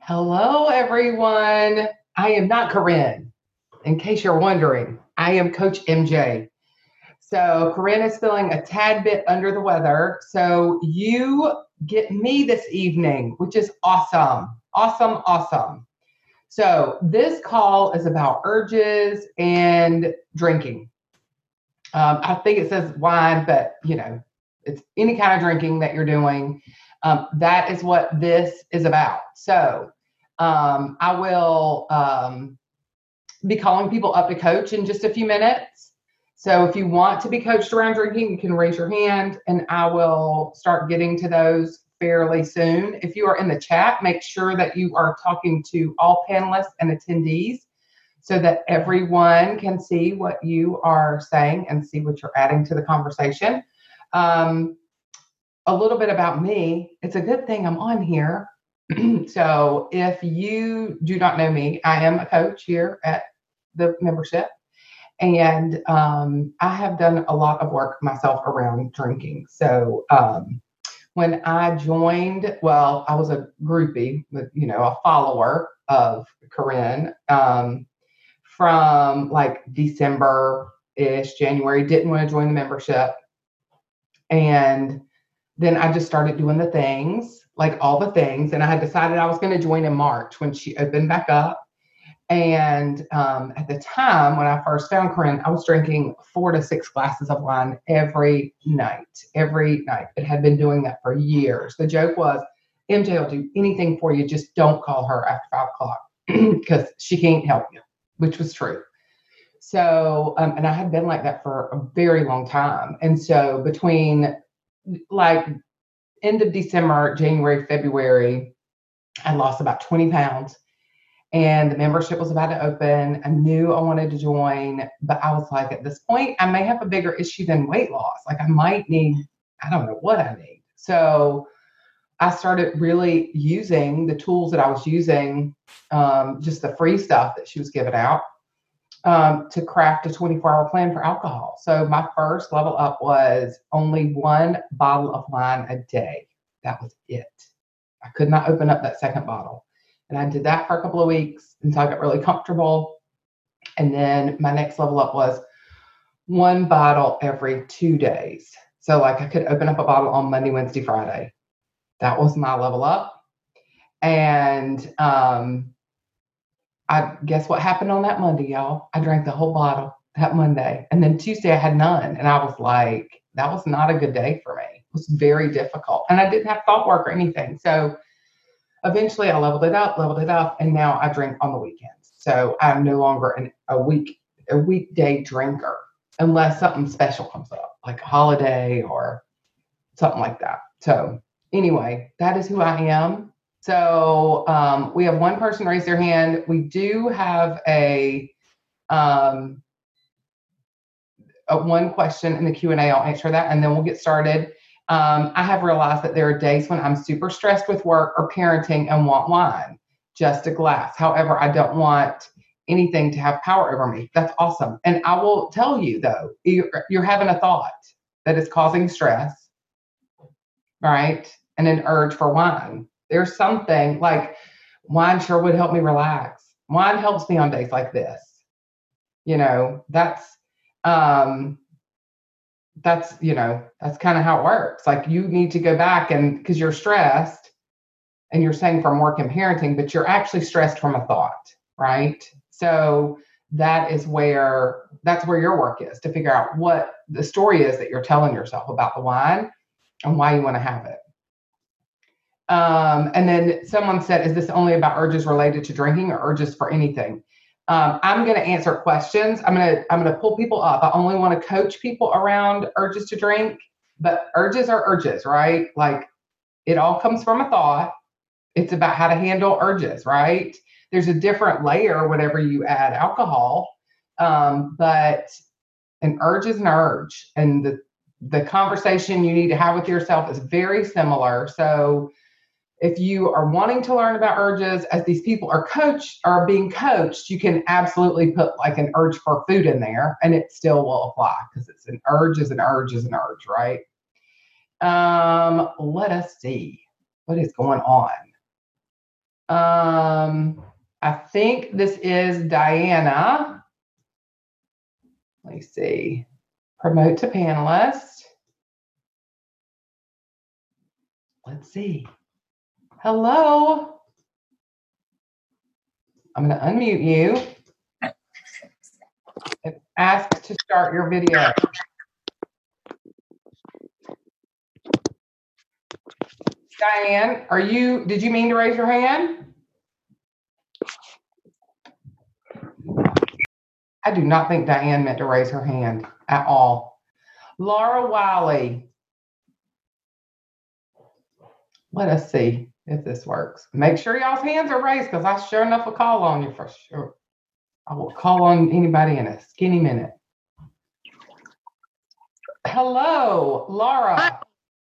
Hello, everyone. I am not Corinne. In case you're wondering, I am Coach MJ. So, Corinne is feeling a tad bit under the weather. So, you get me this evening, which is awesome. Awesome, awesome. So, this call is about urges and drinking. I think it says wine, but it's any kind of drinking that you're doing. That is what this is about. So, I will be calling people up to coach in just a few minutes. So if you want to be coached around drinking, you can raise your hand and I will start getting to those fairly soon. If you are in the chat, make sure that you are talking to all panelists and attendees so that everyone can see what you are saying and see what you're adding to the conversation. A little bit about me. It's a good thing I'm on here. So if you do not know me, I am a coach here at the membership. And I have done a lot of work myself around drinking. So when I joined, well, I was a groupie, with, a follower of Corinne from like December-ish, January, didn't want to join the membership. And then I just started doing the things, like all the things. And I had decided I was going to join in March when she opened back up. And at the time when I first found Corinne, I was drinking 4 to 6 glasses of wine every night. It had been doing that for years. The joke was, MJ will do anything for you. Just don't call her after 5 o'clock because she can't help you, which was true. So, and I had been like that for a very long time. And so between like end of December, January, February, I lost about 20 pounds. And the membership was about to open. I knew I wanted to join, but I was like, at this point, I may have a bigger issue than weight loss. Like I might need, I don't know what I need. So I started really using the tools that I was using, just the free stuff that she was giving out, to craft a 24-hour plan for alcohol. So my first level up was only 1 bottle of wine a day. That was it. I could not open up that second bottle. And I did that for a couple of weeks until I got really comfortable. And then my next level up was 1 bottle every 2 days. So like I could open up a bottle on Monday, Wednesday, Friday. That was my level up. And I guess what happened on that Monday, y'all? I drank the whole bottle that Monday. And then Tuesday I had none. And I was like, that was not a good day for me. It was very difficult. And I didn't have thought work or anything. So eventually I leveled it up, and now I drink on the weekends. So I'm no longer a weekday drinker unless something special comes up, like a holiday or something like that. So anyway, that is who I am. So we have one person raise their hand. We do have a one question in the Q&A. I'll answer that, and then we'll get started. I have realized that there are days when I'm super stressed with work or parenting and want wine, just a glass. However, I don't want anything to have power over me. That's awesome. And I will tell you, though, you're having a thought that is causing stress, right? And an urge for wine. There's something like wine sure would help me relax. Wine helps me on days like this. That's kind of how it works. Like you need to go back and because you're stressed and you're saying from work and parenting, but you're actually stressed from a thought, right? So that's where your work is, to figure out what the story is that you're telling yourself about the wine and why you want to have it. And then someone said, is this only about urges related to drinking or urges for anything? I'm going to answer questions. I'm going to pull people up. I only want to coach people around urges to drink, but urges are urges, right? Like it all comes from a thought. It's about how to handle urges, right? There's a different layer whenever you add alcohol, but an urge is an urge, and the conversation you need to have with yourself is very similar. So if you are wanting to learn about urges as these people are being coached, you can absolutely put like an urge for food in there and it still will apply because it's an urge is an urge is an urge, right? Let us see what is going on. I think this is Diana. Let me see. Promote to panelist. Let's see. Hello. I'm going to unmute you and ask to start your video. Diane, did you mean to raise your hand? I do not think Diane meant to raise her hand at all. Laura Wiley. Let us see if this works. Make sure y'all's hands are raised because I sure enough will call on you for sure. I will call on anybody in a skinny minute. Hello, Laura.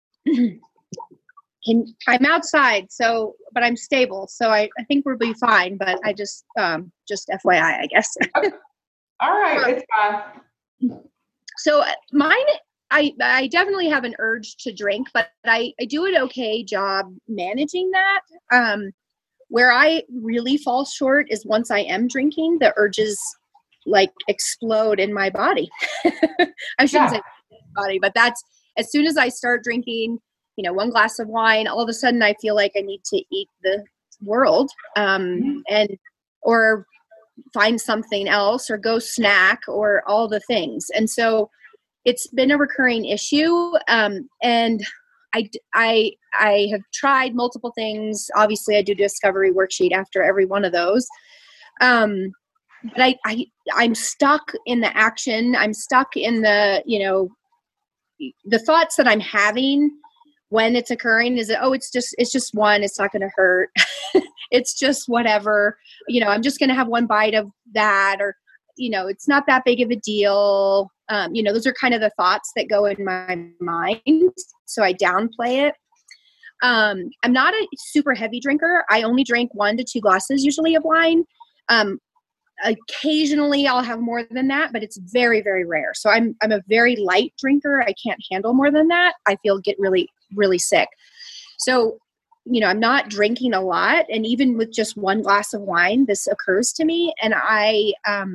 I'm outside, but I'm stable, so I think we'll be fine. But I just FYI, I guess. All right, it's fine. So mine, I definitely have an urge to drink, but I do an okay job managing that. Where I really fall short is once I am drinking, the urges like explode in my body. I shouldn't say body, but that's as soon as I start drinking, one glass of wine, all of a sudden I feel like I need to eat the world, or find something else or go snack or all the things. And so it's been a recurring issue. And I have tried multiple things. Obviously I do discovery worksheet after every one of those. But I'm stuck in the action. I'm stuck in the thoughts that I'm having when it's occurring is that, it's just one, it's not going to hurt. It's just whatever, I'm just going to have one bite of that, or, it's not that big of a deal. Those are kind of the thoughts that go in my mind. So I downplay it. I'm not a super heavy drinker. I only drink 1 to 2 glasses usually of wine. Occasionally I'll have more than that, but it's very, very rare. So I'm a very light drinker. I can't handle more than that. I get really, really sick. So, I'm not drinking a lot. And even with just 1 glass of wine, this occurs to me. And I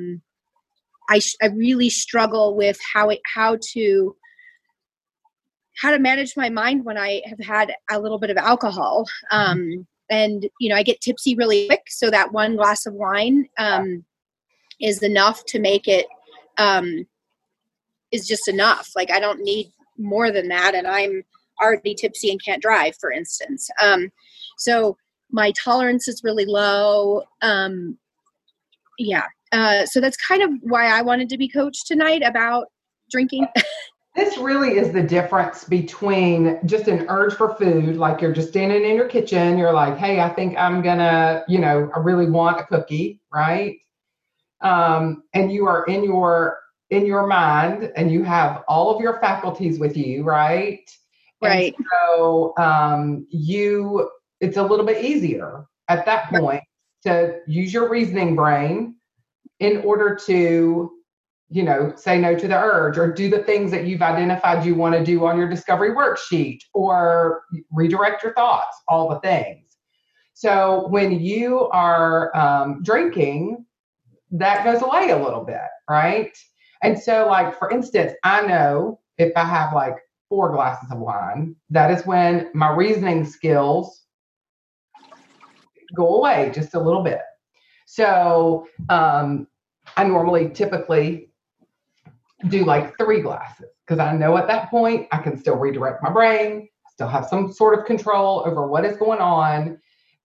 really struggle with how to manage my mind when I have had a little bit of alcohol. And, I get tipsy really quick. So that 1 glass of wine, is enough to make it, is just enough. Like I don't need more than that. And I'm already tipsy and can't drive, for instance. So my tolerance is really low. So that's kind of why I wanted to be coached tonight about drinking. This really is the difference between just an urge for food, like you're just standing in your kitchen, you're like, hey, I think I'm gonna, I really want a cookie, right? And you are in your mind and you have all of your faculties with you, right? Right. And so it's a little bit easier at that point to use your reasoning brain in order to, say no to the urge or do the things that you've identified you want to do on your discovery worksheet or redirect your thoughts, all the things. So when you are drinking, that goes away a little bit, right? And so like, for instance, I know if I have like 4 glasses of wine, that is when my reasoning skills go away just a little bit. So I normally typically do like 3 glasses because I know at that point I can still redirect my brain, still have some sort of control over what is going on.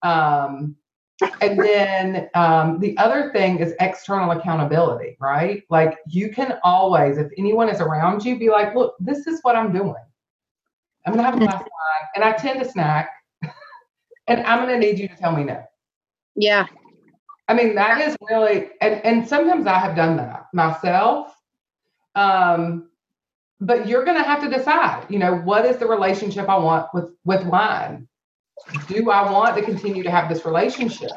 And then the other thing is external accountability, right? Like you can always, if anyone is around you, be like, look, this is what I'm doing. I'm going to have a glass of wine and I tend to snack and I'm going to need you to tell me no. Yeah. I mean, that is really, and sometimes I have done that myself. But you're going to have to decide, what is the relationship I want with wine? Do I want to continue to have this relationship?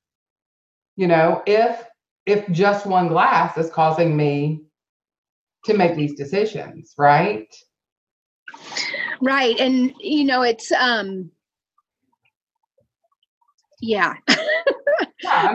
If just 1 glass is causing me to make these decisions, right? Right. And, it's, Yeah. Yeah,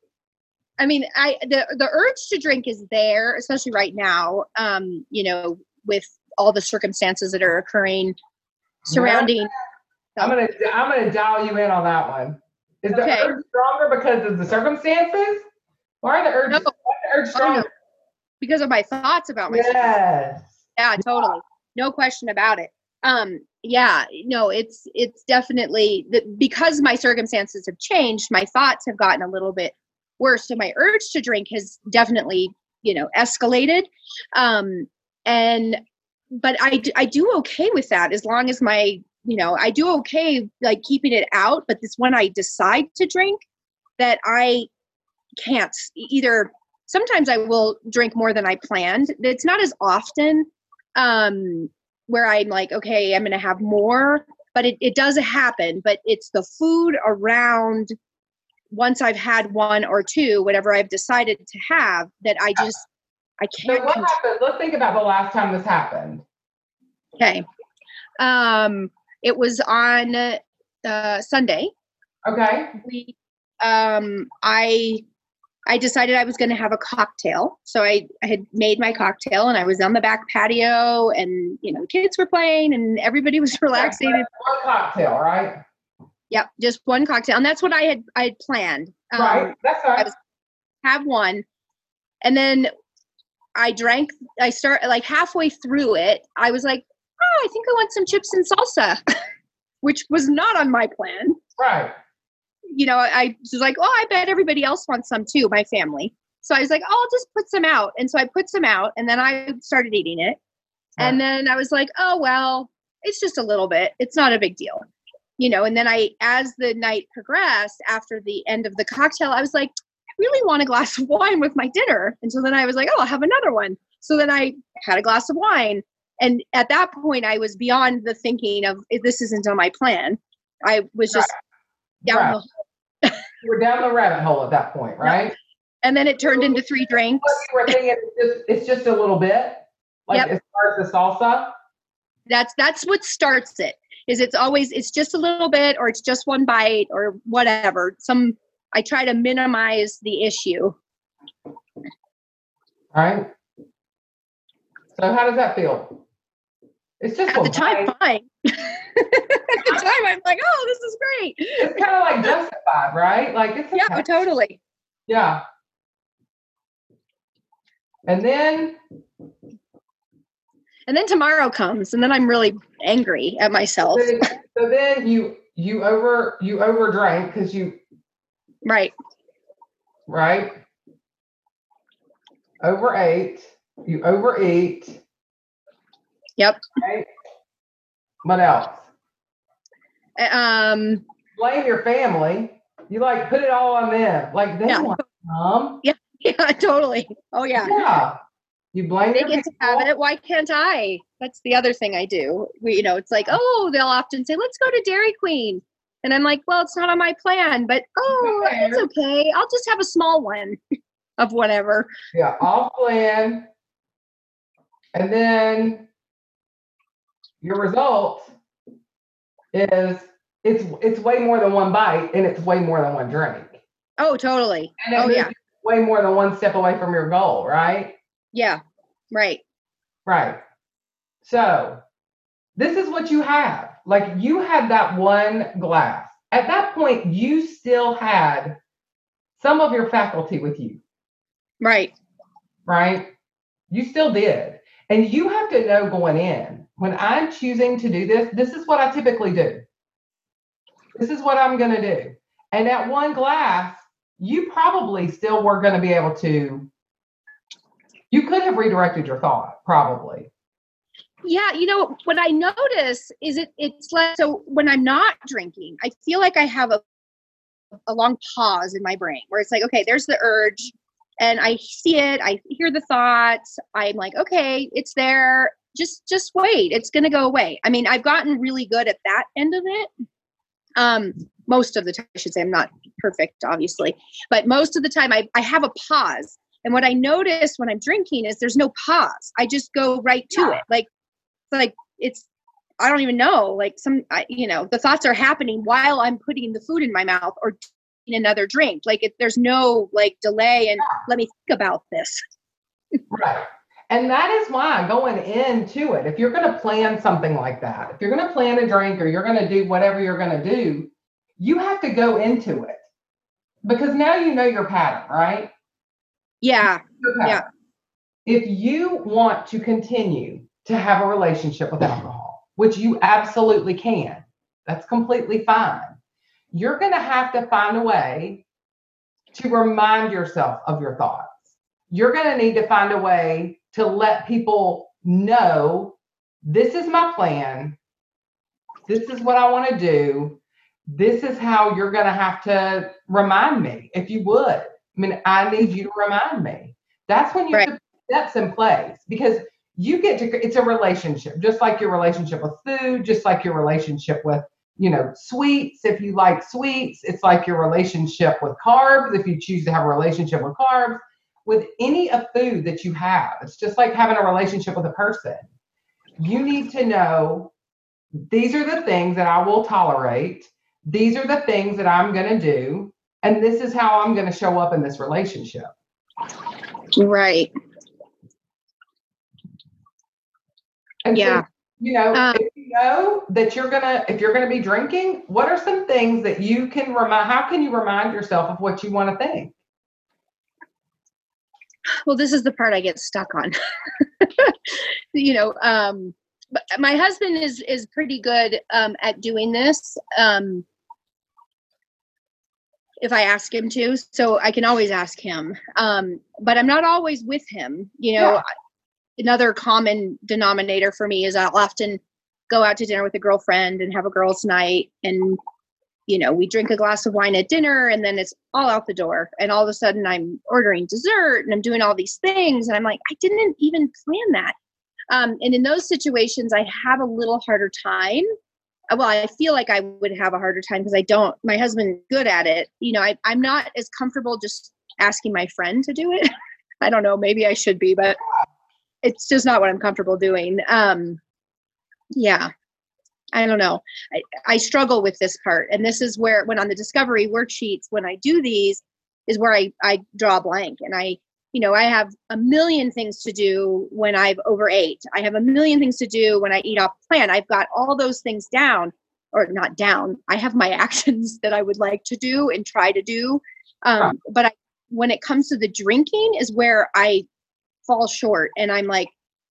The urge to drink is there, especially right now, with all the circumstances that are occurring surrounding. I'm gonna dial you in on that one. Is the Okay. urge stronger because of the circumstances? Why are the urge, No. why is the urge stronger? No. Because of my thoughts about myself. Yes. Yeah, totally. No question about it. Yeah, no, it's definitely because my circumstances have changed, my thoughts have gotten a little bit worse. So my urge to drink has definitely, escalated. But I do okay with that as long as I do okay, like keeping it out. But it's when I decide to drink that I can't either. Sometimes I will drink more than I planned. It's not as often where I'm like, okay, I'm going to have more, but it does happen. But it's the food around once I've had one or two, whatever I've decided to have, that I can't. So what happened? Let's think about the last time this happened. Okay. It was on Sunday. Okay. I decided I was going to have a cocktail. So I had made my cocktail and I was on the back patio and, kids were playing and everybody was relaxing. One cocktail, right? Yep. Just one cocktail. And that's what I had planned. Right. That's right. Have one. And then I start like halfway through it. I was like, oh, I think I want some chips and salsa, which was not on my plan. Right. I was like, oh, I bet everybody else wants some too, my family. So I was like, oh, I'll just put some out. And so I put some out and then I started eating it. Right. And then I was like, oh, well, it's just a little bit. It's not a big deal. And then as the night progressed after the end of the cocktail, I was like, I really want a glass of wine with my dinner. And so then I was like, oh, I'll have another one. So then I had a glass of wine. And at that point, I was beyond the thinking of this isn't on my plan. I was just down the hole. You were down the rabbit hole at that point, right? Yep. And then it turned into 3 drinks. What you were thinking, it's just a little bit, like as far as the salsa. That's what starts it. It's just a little bit, or it's just one bite, or whatever. I try to minimize the issue. All right. So how does that feel? It's just at the time fine. At the time, I'm like, oh, this is great. It's kind of like justified, right? Like it's okay. Totally. Yeah. And then tomorrow comes, and then I'm really angry at myself. So then you overdrank because you. Right. Overate. You overeat. Yep. Right? What else? Blame your family. You put it all on them. Like they want some. Yeah. Yeah, totally. Oh yeah. Yeah. You blame they your get people. To have it. Why can't I? That's the other thing I do. It's like, oh, they'll often say, let's go to Dairy Queen. And I'm like, well, it's not on my plan, but it's okay. I'll just have a small one of whatever. Yeah, off plan. And then your result is it's way more than one bite and it's way more than one drink. Oh, totally. And it's way more than one step away from your goal, right? Yeah. Right. Right. So this is what you have. Like you had that one glass. At that point, you still had some of your faculty with you. Right. Right. You still did. And you have to know going in, when I'm choosing to do this, this is what I typically do. This is what I'm going to do. And at one glass, you probably still were going to be able to, you could have redirected your thought, probably. Yeah, what I notice is it's like, so when I'm not drinking, I feel like I have a long pause in my brain where it's like, okay, there's the urge and I see it, I hear the thoughts. I'm like, okay, it's there. Just wait. It's going to go away. I mean, I've gotten really good at that end of it. Most of the time, I should say. I'm not perfect, obviously, but most of the time I have a pause. And what I notice when I'm drinking is there's no pause. I just go right to it. I don't even know, the thoughts are happening while I'm putting the food in my mouth or another drink. Like if there's no like delay and let me think about this. Right. And that is why going into it, if you're going to plan something like that, if you're going to plan a drink or you're going to do whatever you're going to do, you have to go into it because now you know your pattern, right? Yeah. Yeah. If you want to continue to have a relationship with alcohol, which you absolutely can, that's completely fine. You're going to have to find a way to remind yourself of your thoughts. You're going to need to find a way to let people know this is my plan. This is what I want to do. This is how you're going to have to remind me, if you would. I mean, I need you to remind me. That's when you have to put steps in place because you get to, it's a relationship, just like your relationship with food, just like your relationship with, sweets. If you like sweets, it's like your relationship with carbs. If you choose to have a relationship with carbs, with any of food that you have, it's just like having a relationship with a person. You need to know these are the things that I will tolerate. These are the things that I'm going to do. And this is how I'm going to show up in this relationship. Right. And so, if you know that if you're going to be drinking, what are some things that you can how can you remind yourself of what you want to think? Well, this is the part I get stuck on. But my husband is pretty good at doing this. If I ask him to, so I can always ask him. But I'm not always with him. Another common denominator for me is I'll often go out to dinner with a girlfriend and have a girls' night, and we drink a glass of wine at dinner and then it's all out the door. And all of a sudden I'm ordering dessert and I'm doing all these things. And I'm like, I didn't even plan that. And in those situations, I have a little harder time. Well, I feel like I would have a harder time because my husband's good at it. I'm not as comfortable just asking my friend to do it. I don't know, maybe I should be, but it's just not what I'm comfortable doing. Yeah. I don't know. I struggle with this part. And this is where, when on the discovery worksheets, when I do these, is where I draw a blank. And I have a million things to do when I've overate. I have a million things to do when I eat off plan. I've got all those things down, or not down. I have my actions that I would like to do and try to do. But when it comes to the drinking is where I fall short. And I'm like,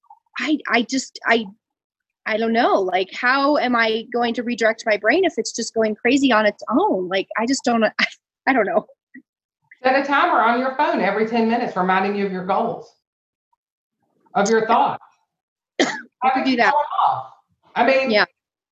I don't know, like, how am I going to redirect my brain if it's just going crazy on its own? Like, I just don't, I don't know. Set a timer on your phone every 10 minutes, reminding you of your goals, of your thoughts. I could do that. Off. I mean, yeah.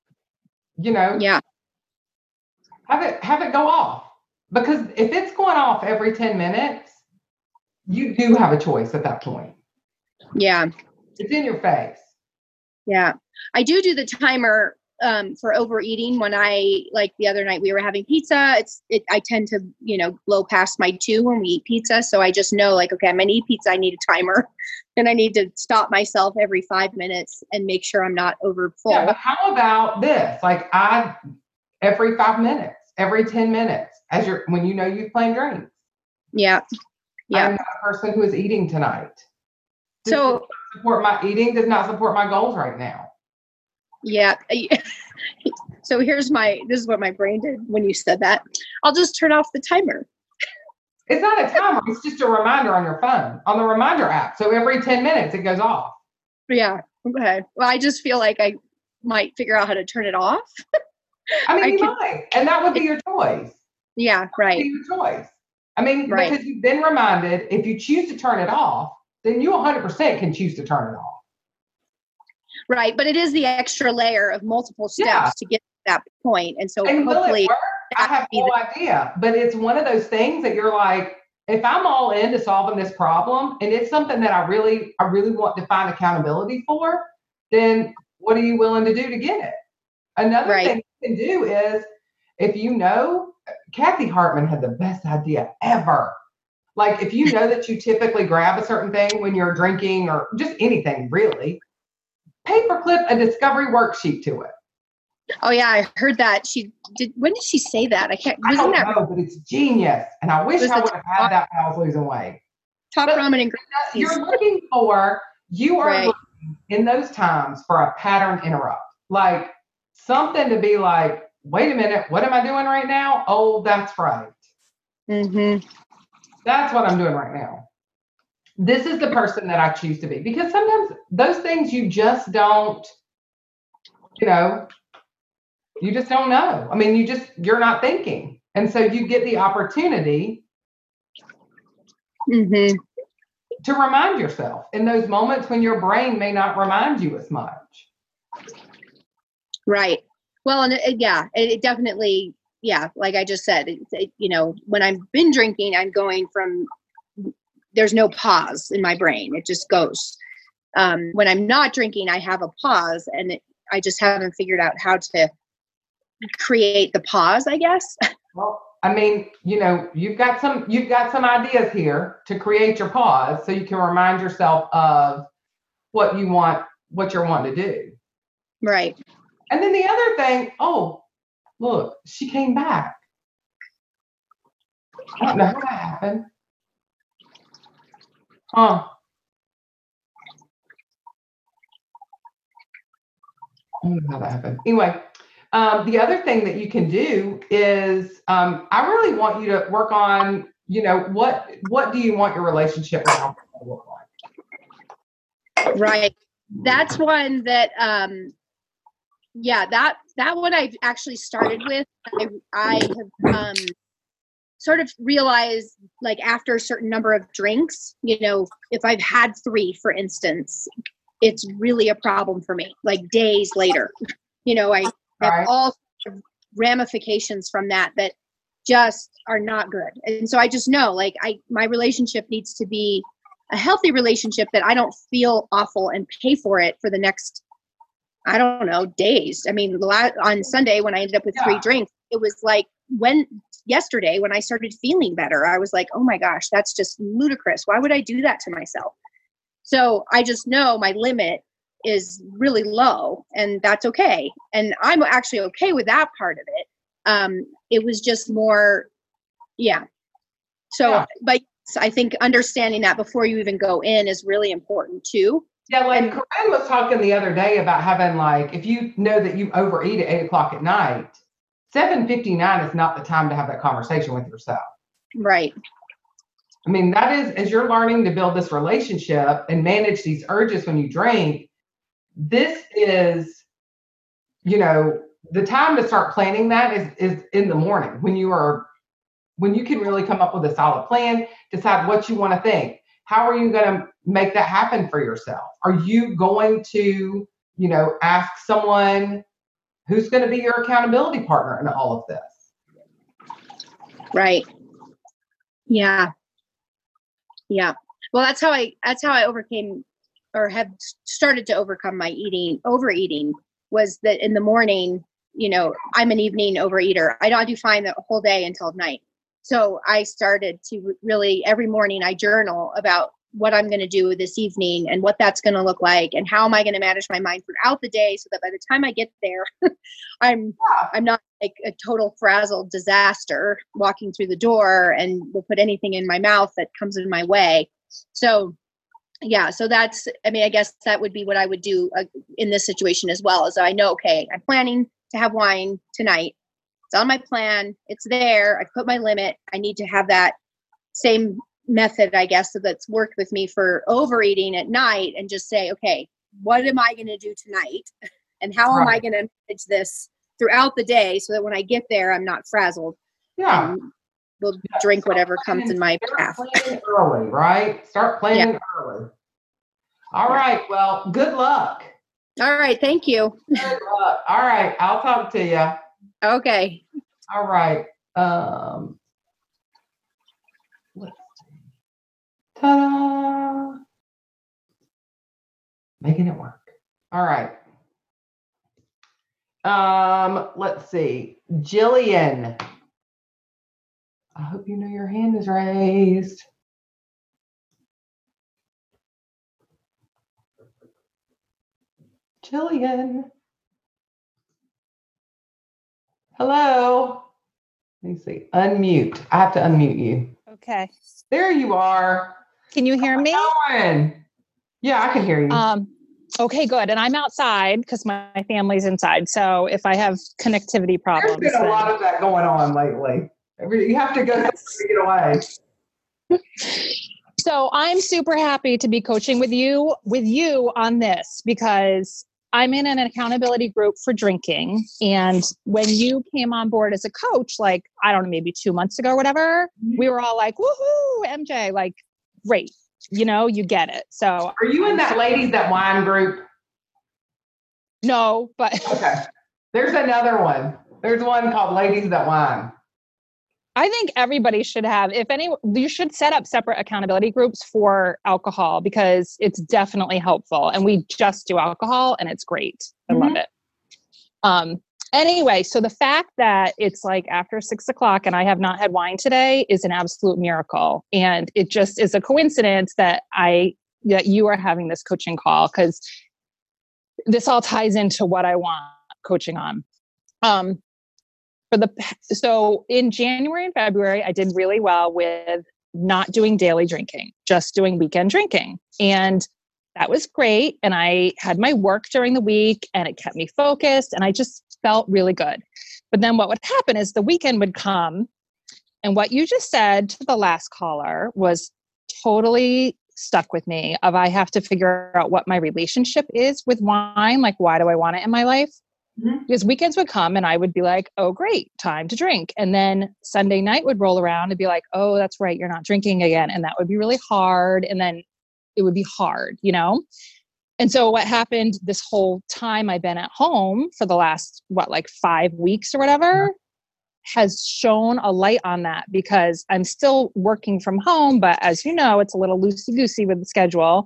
Have it go off, because if it's going off every 10 minutes, you do have a choice at that point. Yeah. It's in your face. Yeah. I do the timer for overeating when like the other night we were having pizza. I tend to, blow past my 2 when we eat pizza. So I just know, like, okay, I'm going to eat pizza. I need a timer and I need to stop myself every 5 minutes and make sure I'm not over full. Yeah, but how about this? Like, every 5 minutes, every 10 minutes, when you've planned drinks. Yeah. Yeah. I'm not a person who is eating tonight. So Eating does not support my goals right now. Yeah. So this is what my brain did when you said that. I'll just turn off the timer. It's not a timer. It's just a reminder on your phone, on the reminder app. So every 10 minutes it goes off. Yeah. Okay. Well, I just feel like I might figure out how to turn it off. I mean, you might, and that would be your choice. Yeah. Right. That would be your choice. I mean, right. Because you've been reminded, if you choose to turn it off, then you 100% can choose to turn it off. Right. But it is the extra layer of multiple steps to get to that point. And so hopefully I have no idea, but it's one of those things that you're like, if I'm all into solving this problem and it's something that I really want to find accountability for, then what are you willing to do to get it? Another thing you can do is, if Kathy Hartman had the best idea ever. Like, if you know that you typically grab a certain thing when you're drinking or just anything really, paperclip a discovery worksheet to it. Oh yeah, I heard that. She did. When did she say that? I can't. I Wasn't don't that know, but it's genius. And I wish was I the would have had that when I was losing weight. top But ramen and you're Gracies? looking for, you are Right. looking in those times for a pattern interrupt, like something to be like, wait a minute, what am I doing right now? Oh, that's right. Mm-hmm. That's what I'm doing right now. This is the person that I choose to be, because sometimes those things you just don't, you know, you just don't know. I mean, you're not thinking. And so you get the opportunity Mm-hmm. to remind yourself in those moments when your brain may not remind you as much. Right. Well, and it definitely, yeah, like I just said, when I've been drinking, I'm going from, there's no pause in my brain. It just goes. When I'm not drinking, I have a pause, and I just haven't figured out how to create the pause, I guess. Well, I mean, you've got some ideas here to create your pause so you can remind yourself of what you're wanting to do. Right. And then the other thing, oh, look, she came back. I don't know how that happened. Huh. I don't know how that happened. Anyway, the other thing that you can do is, I really want you to work on, what do you want your relationship with alcohol to look like? Right. That's one that, that one I've actually started with. I have sort of realized, like, after a certain number of drinks, if I've had 3, for instance, it's really a problem for me, like days later. I have Right. all ramifications from that just are not good. And so I just know, like, my relationship needs to be a healthy relationship, that I don't feel awful and pay for it for the next, I don't know, days. I mean, on Sunday when I ended up with 3 drinks, it was like, yesterday when I started feeling better, I was like, oh my gosh, that's just ludicrous. Why would I do that to myself? So I just know my limit is really low, and that's okay. And I'm actually okay with that part of it. It was just more, yeah. So, Yeah. but I think understanding that before you even go in is really important too. Yeah, like Corinne was talking the other day about having, like, if you know that you overeat at 8:00 at night, 7:59 is not the time to have that conversation with yourself. Right. I mean, that is, as you're learning to build this relationship and manage these urges when you drink, this is, the time to start planning that is in the morning, when you can really come up with a solid plan, decide what you want to think. How are you going to make that happen for yourself? Are you going to, ask someone who's going to be your accountability partner in all of this? Right. Yeah. Yeah. Well, that's how I overcame, or have started to overcome my overeating, was that in the morning, I'm an evening overeater. I do fine the whole day until night. So I started to really, every morning I journal about what I'm going to do this evening and what that's going to look like, and how am I going to manage my mind throughout the day, so that by the time I get there, I'm not like a total frazzled disaster walking through the door and will put anything in my mouth that comes in my way. So yeah, so that's, I mean, I guess that would be what I would do in this situation as well. As I know, okay, I'm planning to have wine tonight. It's on my plan. It's there. I put my limit. I need to have that same method, I guess, that's worked with me for overeating at night, and just say, okay, what am I going to do tonight? And how am I going to manage this throughout the day, so that when I get there, I'm not frazzled. Yeah. And will drink whatever comes in my path. Planning early, right? Start planning early. All right. Well, good luck. All right. Thank you. Good luck. All right. I'll talk to you. Okay. All right. Let's see. Ta-da! Making it work. All right. Let's see. Jillian. I hope you know your hand is raised. Jillian. Hello. Let me see. Unmute. I have to unmute you. Okay. There you are. Can you hear me? Yeah, I can hear you. Okay, good. And I'm outside because my family's inside. So if I have connectivity problems, there's been a lot of that going on lately. You have to go to get away. So I'm super happy to be coaching with you on this because I'm in an accountability group for drinking. And when you came on board as a coach, like, I don't know, maybe 2 months ago or whatever, we were all like, woohoo, MJ, like, great. You know, you get it. So are you in that Ladies That Wine group? No, but okay. There's another one. There's one called Ladies That Wine. I think everybody should have, you should set up separate accountability groups for alcohol because it's definitely helpful. And we just do alcohol and it's great. I love it. Anyway, so the fact that it's like after 6 o'clock and I have not had wine today is an absolute miracle. And it just is a coincidence that you are having this coaching call because this all ties into what I want coaching on. So in January and February, I did really well with not doing daily drinking, just doing weekend drinking. And that was great. And I had my work during the week and it kept me focused and I just felt really good. But then what would happen is the weekend would come. And what you just said to the last caller was totally stuck with me of I have to figure out what my relationship is with wine. Like, why do I want it in my life? Because weekends would come and I would be like, oh, great, time to drink. And then Sunday night would roll around and be like, oh, that's right, you're not drinking again. And that would be really hard. And then it would be hard, you know? And so what happened this whole time I've been at home for the last, 5 weeks or whatever, has shown a light on that because I'm still working from home. But as you know, it's a little loosey-goosey with the schedule.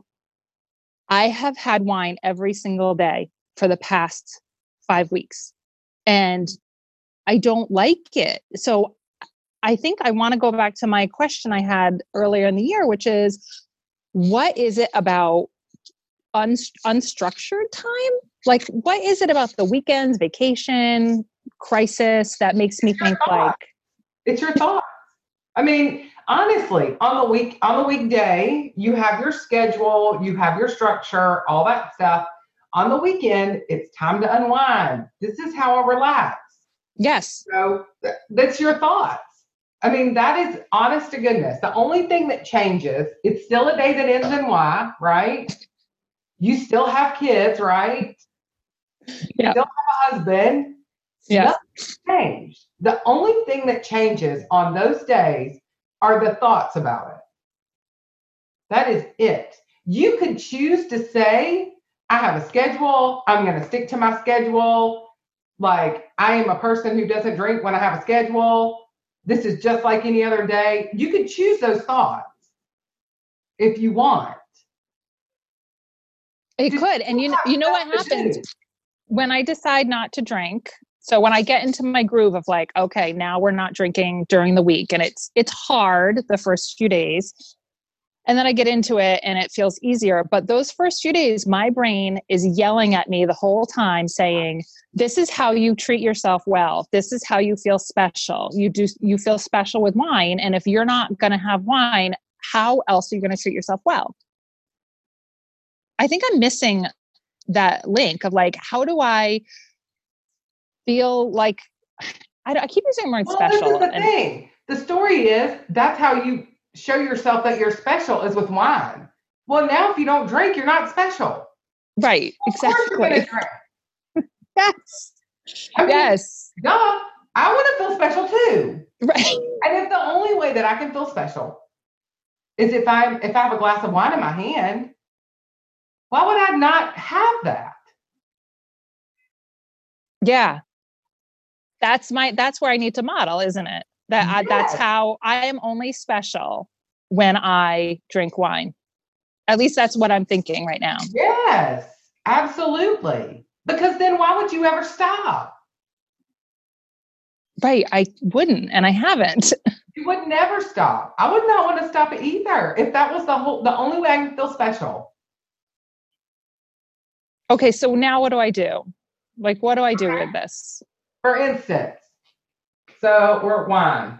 I have had wine every single day for the past 5 weeks and I don't like it. So I think I want to go back to my question I had earlier in the year, which is, what is it about unstructured time? Like, what is it about the weekends, vacation, crisis that makes me think like it's your thoughts? I mean, honestly, on the weekday, you have your schedule, you have your structure, all that stuff. On the weekend, it's time to unwind. This is how I relax. Yes. So that's your thoughts. I mean, that is honest to goodness. The only thing that changes, it's still a day that ends in Y, right? You still have kids, right? You still have a husband. Yeah. Nothing's changed. The only thing that changes on those days are the thoughts about it. That is it. You could choose to say, I have a schedule. I'm going to stick to my schedule. Like, I am a person who doesn't drink when I have a schedule. This is just like any other day. You could choose those thoughts if you want. It could. And you know what happens when I decide not to drink? So when I get into my groove of like, okay, now we're not drinking during the week and it's hard the first few days. And then I get into it and it feels easier. But those first few days, my brain is yelling at me the whole time saying, this is how you treat yourself well. This is how you feel special. You feel special with wine. And if you're not going to have wine, how else are you going to treat yourself well? I think I'm missing that link of like, how do I feel like, I keep using the word special. This is the thing. The story is, that's how you show yourself that you're special is with wine. Well, now if you don't drink, you're not special. Right. Exactly. Yes. I mean, yes. Duh. I want to feel special too. Right. And if the only way that I can feel special is if I have a glass of wine in my hand, why would I not have that? Yeah. That's where I need to model, isn't it? That's how I am only special when I drink wine. At least that's what I'm thinking right now. Yes, absolutely. Because then why would you ever stop? Right. I wouldn't, and I haven't. You would never stop. I would not want to stop either if that was the only way I can feel special. Okay, so now what do I do? Like, what do I do with this? For instance, So we're at wine.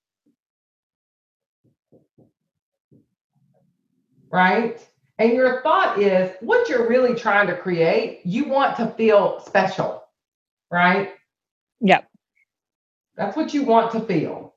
Right? And your thought is what you're really trying to create. You want to feel special, right? Yep. That's what you want to feel.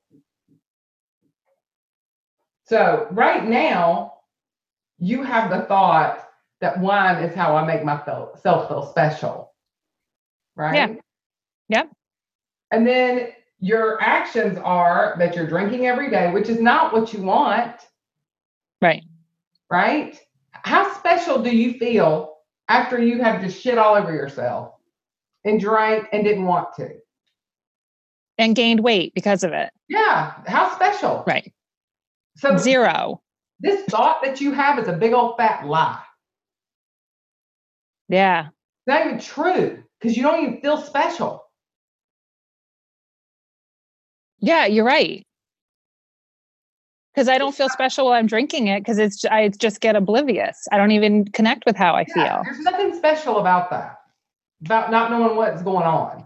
So right now, you have the thought that wine is how I make myself feel special, right? Yeah. Yep. And then your actions are that you're drinking every day, which is not what you want. Right. Right? How special do you feel after you have just shit all over yourself and drank and didn't want to? And gained weight because of it. Yeah. How special? Right. So 0. This thought that you have is a big old fat lie. Yeah. It's not even true because you don't even feel special. Yeah, you're right. Because I don't feel special while I'm drinking it because I just get oblivious. I don't even connect with how I feel. There's nothing special about that, about not knowing what's going on.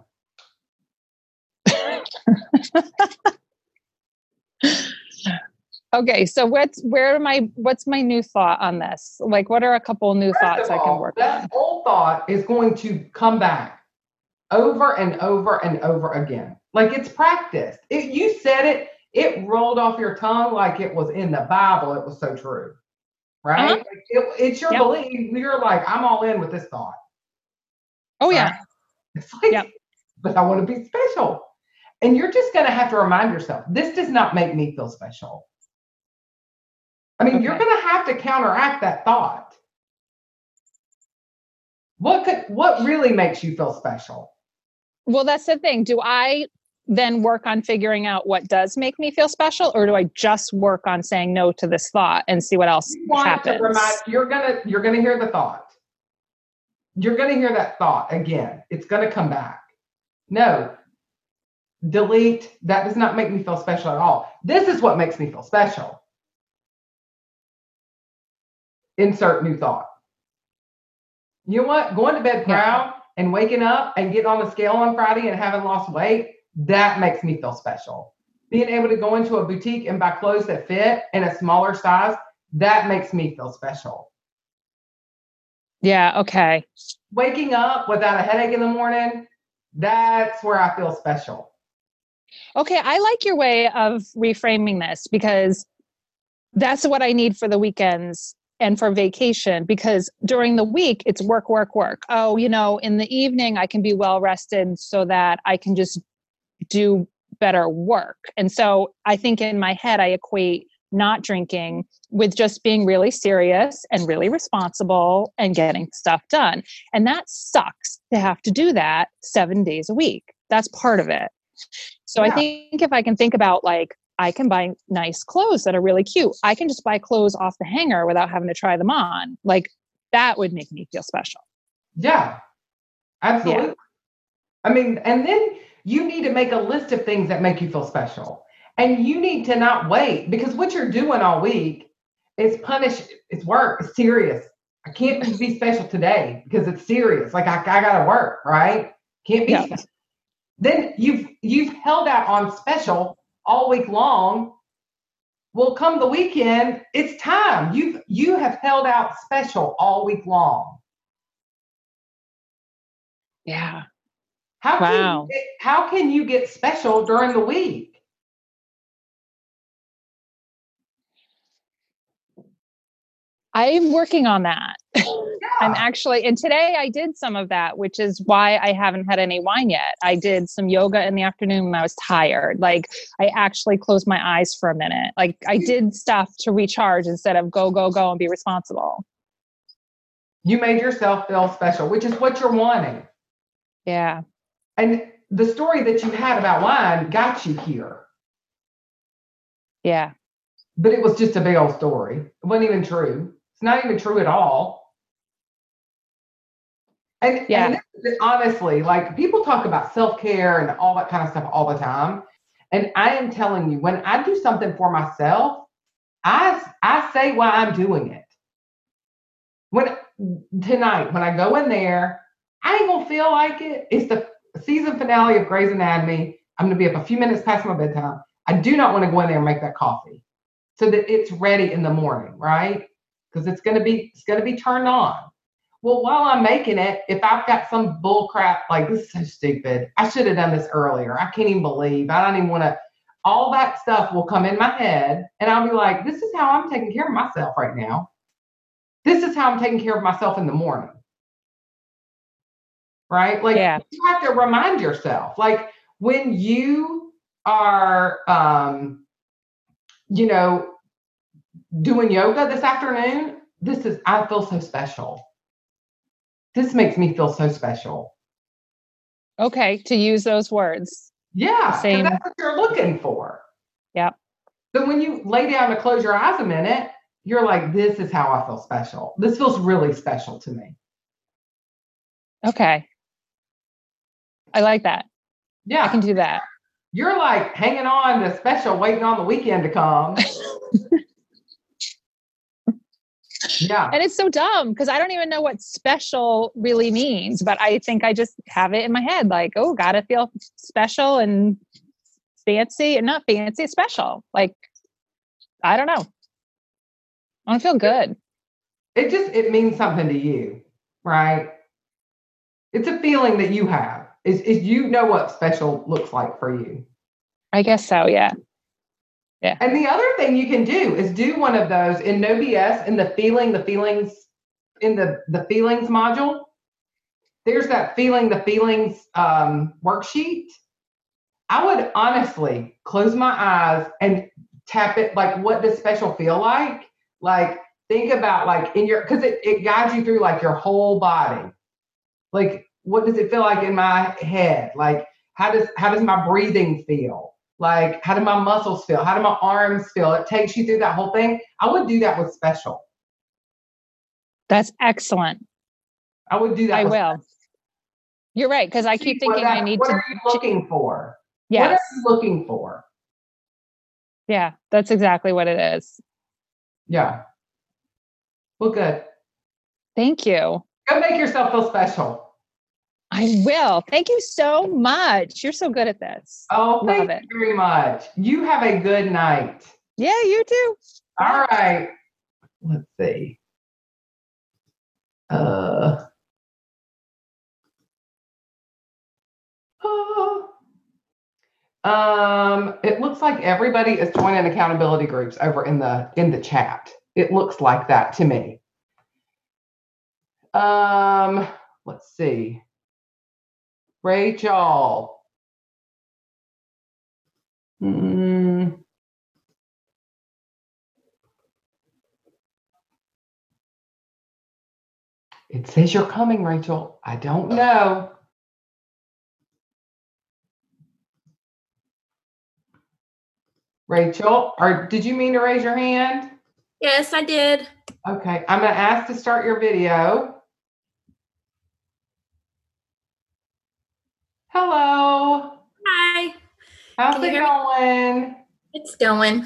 Okay, so what's my new thought on this? Like, what are a couple new thoughts I can work on? That old thought is going to come back over and over and over again. Like it's practiced. You said it. It rolled off your tongue like it was in the Bible. It was so true, right? Uh-huh. It's your belief. You're like, I'm all in with this thought. Oh, yeah. It's like, but I want to be special. And you're just going to have to remind yourself, this does not make me feel special. I mean, you're going to have to counteract that thought. What really makes you feel special? Well, that's the thing. Do I then work on figuring out what does make me feel special, or do I just work on saying no to this thought and see what else happens? You're gonna hear the thought. You're gonna hear that thought again. It's gonna come back. No, delete. That does not make me feel special at all. This is what makes me feel special. Insert new thought. You know what? Going to bed proud and waking up and getting on the scale on Friday and having lost weight, that makes me feel special. Being able to go into a boutique and buy clothes that fit in a smaller size, that makes me feel special. Yeah, okay. Waking up without a headache in the morning, that's where I feel special. Okay, I like your way of reframing this because that's what I need for the weekends and for vacation, because during the week it's work, work, work. Oh, in the evening I can be well rested so that I can just do better work. And so I think in my head, I equate not drinking with just being really serious and really responsible and getting stuff done. And that sucks to have to do that 7 days a week. That's part of it. So I think if I can think about like, I can buy nice clothes that are really cute. I can just buy clothes off the hanger without having to try them on. Like that would make me feel special. Yeah, absolutely. Yeah. I mean, and then you need to make a list of things that make you feel special. And you need to not wait, because what you're doing all week is it's work, it's serious. I can't be special today because it's serious. Like I gotta work, right? Can't be special. Then you've held out on special all week long. Well, come the weekend, it's time. You have held out special all week long. Yeah. How can you get special during the week? I'm working on that. Yeah. I'm actually, and today I did some of that, which is why I haven't had any wine yet. I did some yoga in the afternoon when I was tired. Like I actually closed my eyes for a minute. Like I did stuff to recharge instead of go, go, go and be responsible. You made yourself feel special, which is what you're wanting. Yeah. And the story that you had about wine got you here. Yeah. But it was just a big old story. It wasn't even true. It's not even true at all. And honestly, like people talk about self-care and all that kind of stuff all the time. And I am telling you, when I do something for myself, I say why I'm doing it. Tonight, when I go in there, I ain't gonna feel like it. It's the season finale of Grey's Anatomy. I'm going to be up a few minutes past my bedtime. I do not want to go in there and make that coffee so that it's ready in the morning, right? Because it's going to be turned on. Well, while I'm making it, if I've got some bull crap, like this is so stupid, I should have done this earlier. I can't even believe, I don't even want to, all that stuff will come in my head and I'll be like, this is how I'm taking care of myself right now. This is how I'm taking care of myself in the morning. Right? Like you have to remind yourself, like when you are, doing yoga this afternoon, I feel so special. This makes me feel so special. Okay. To use those words. Yeah. Same. That's what you're looking for. Yeah. So when you lay down to close your eyes a minute, you're like, this is how I feel special. This feels really special to me. Okay. I like that. Yeah. I can do that. You're like hanging on to special, waiting on the weekend to come. Yeah. And it's so dumb because I don't even know what special really means, but I think I just have it in my head like, oh, gotta feel special and fancy and not fancy, special. Like, I don't know. I don't feel good. It means something to you, right? It's a feeling that you have. Is you know what special looks like for you. I guess so, yeah. Yeah. And the other thing you can do is do one of those in No BS in the feelings in the feelings module. There's that the feelings worksheet. I would honestly close my eyes and tap it. Like, what does special feel like? Like, think about like because it guides you through like your whole body. Like, what does it feel like in my head? Like, how does my breathing feel? Like, how do my muscles feel? How do my arms feel? It takes you through that whole thing. I would do that with special. That's excellent. I would do that. I will. Special. You're right, because I keep thinking I need to. What are you looking for? Yes. What are you looking for? Yeah, that's exactly what it is. Yeah. Well, good. Thank you. Go make yourself feel special. I will. Thank you so much. You're so good at this. Oh, thank you very much. You have a good night. Yeah, you too. All right. Let's see. It looks like everybody is joining accountability groups over in the chat. It looks like that to me. Let's see. Rachel. It says you're coming, Rachel. I don't know. Rachel, did you mean to raise your hand? Yes, I did. Okay, I'm going to ask to start your video. Hello. Hi. How's it going? It's going.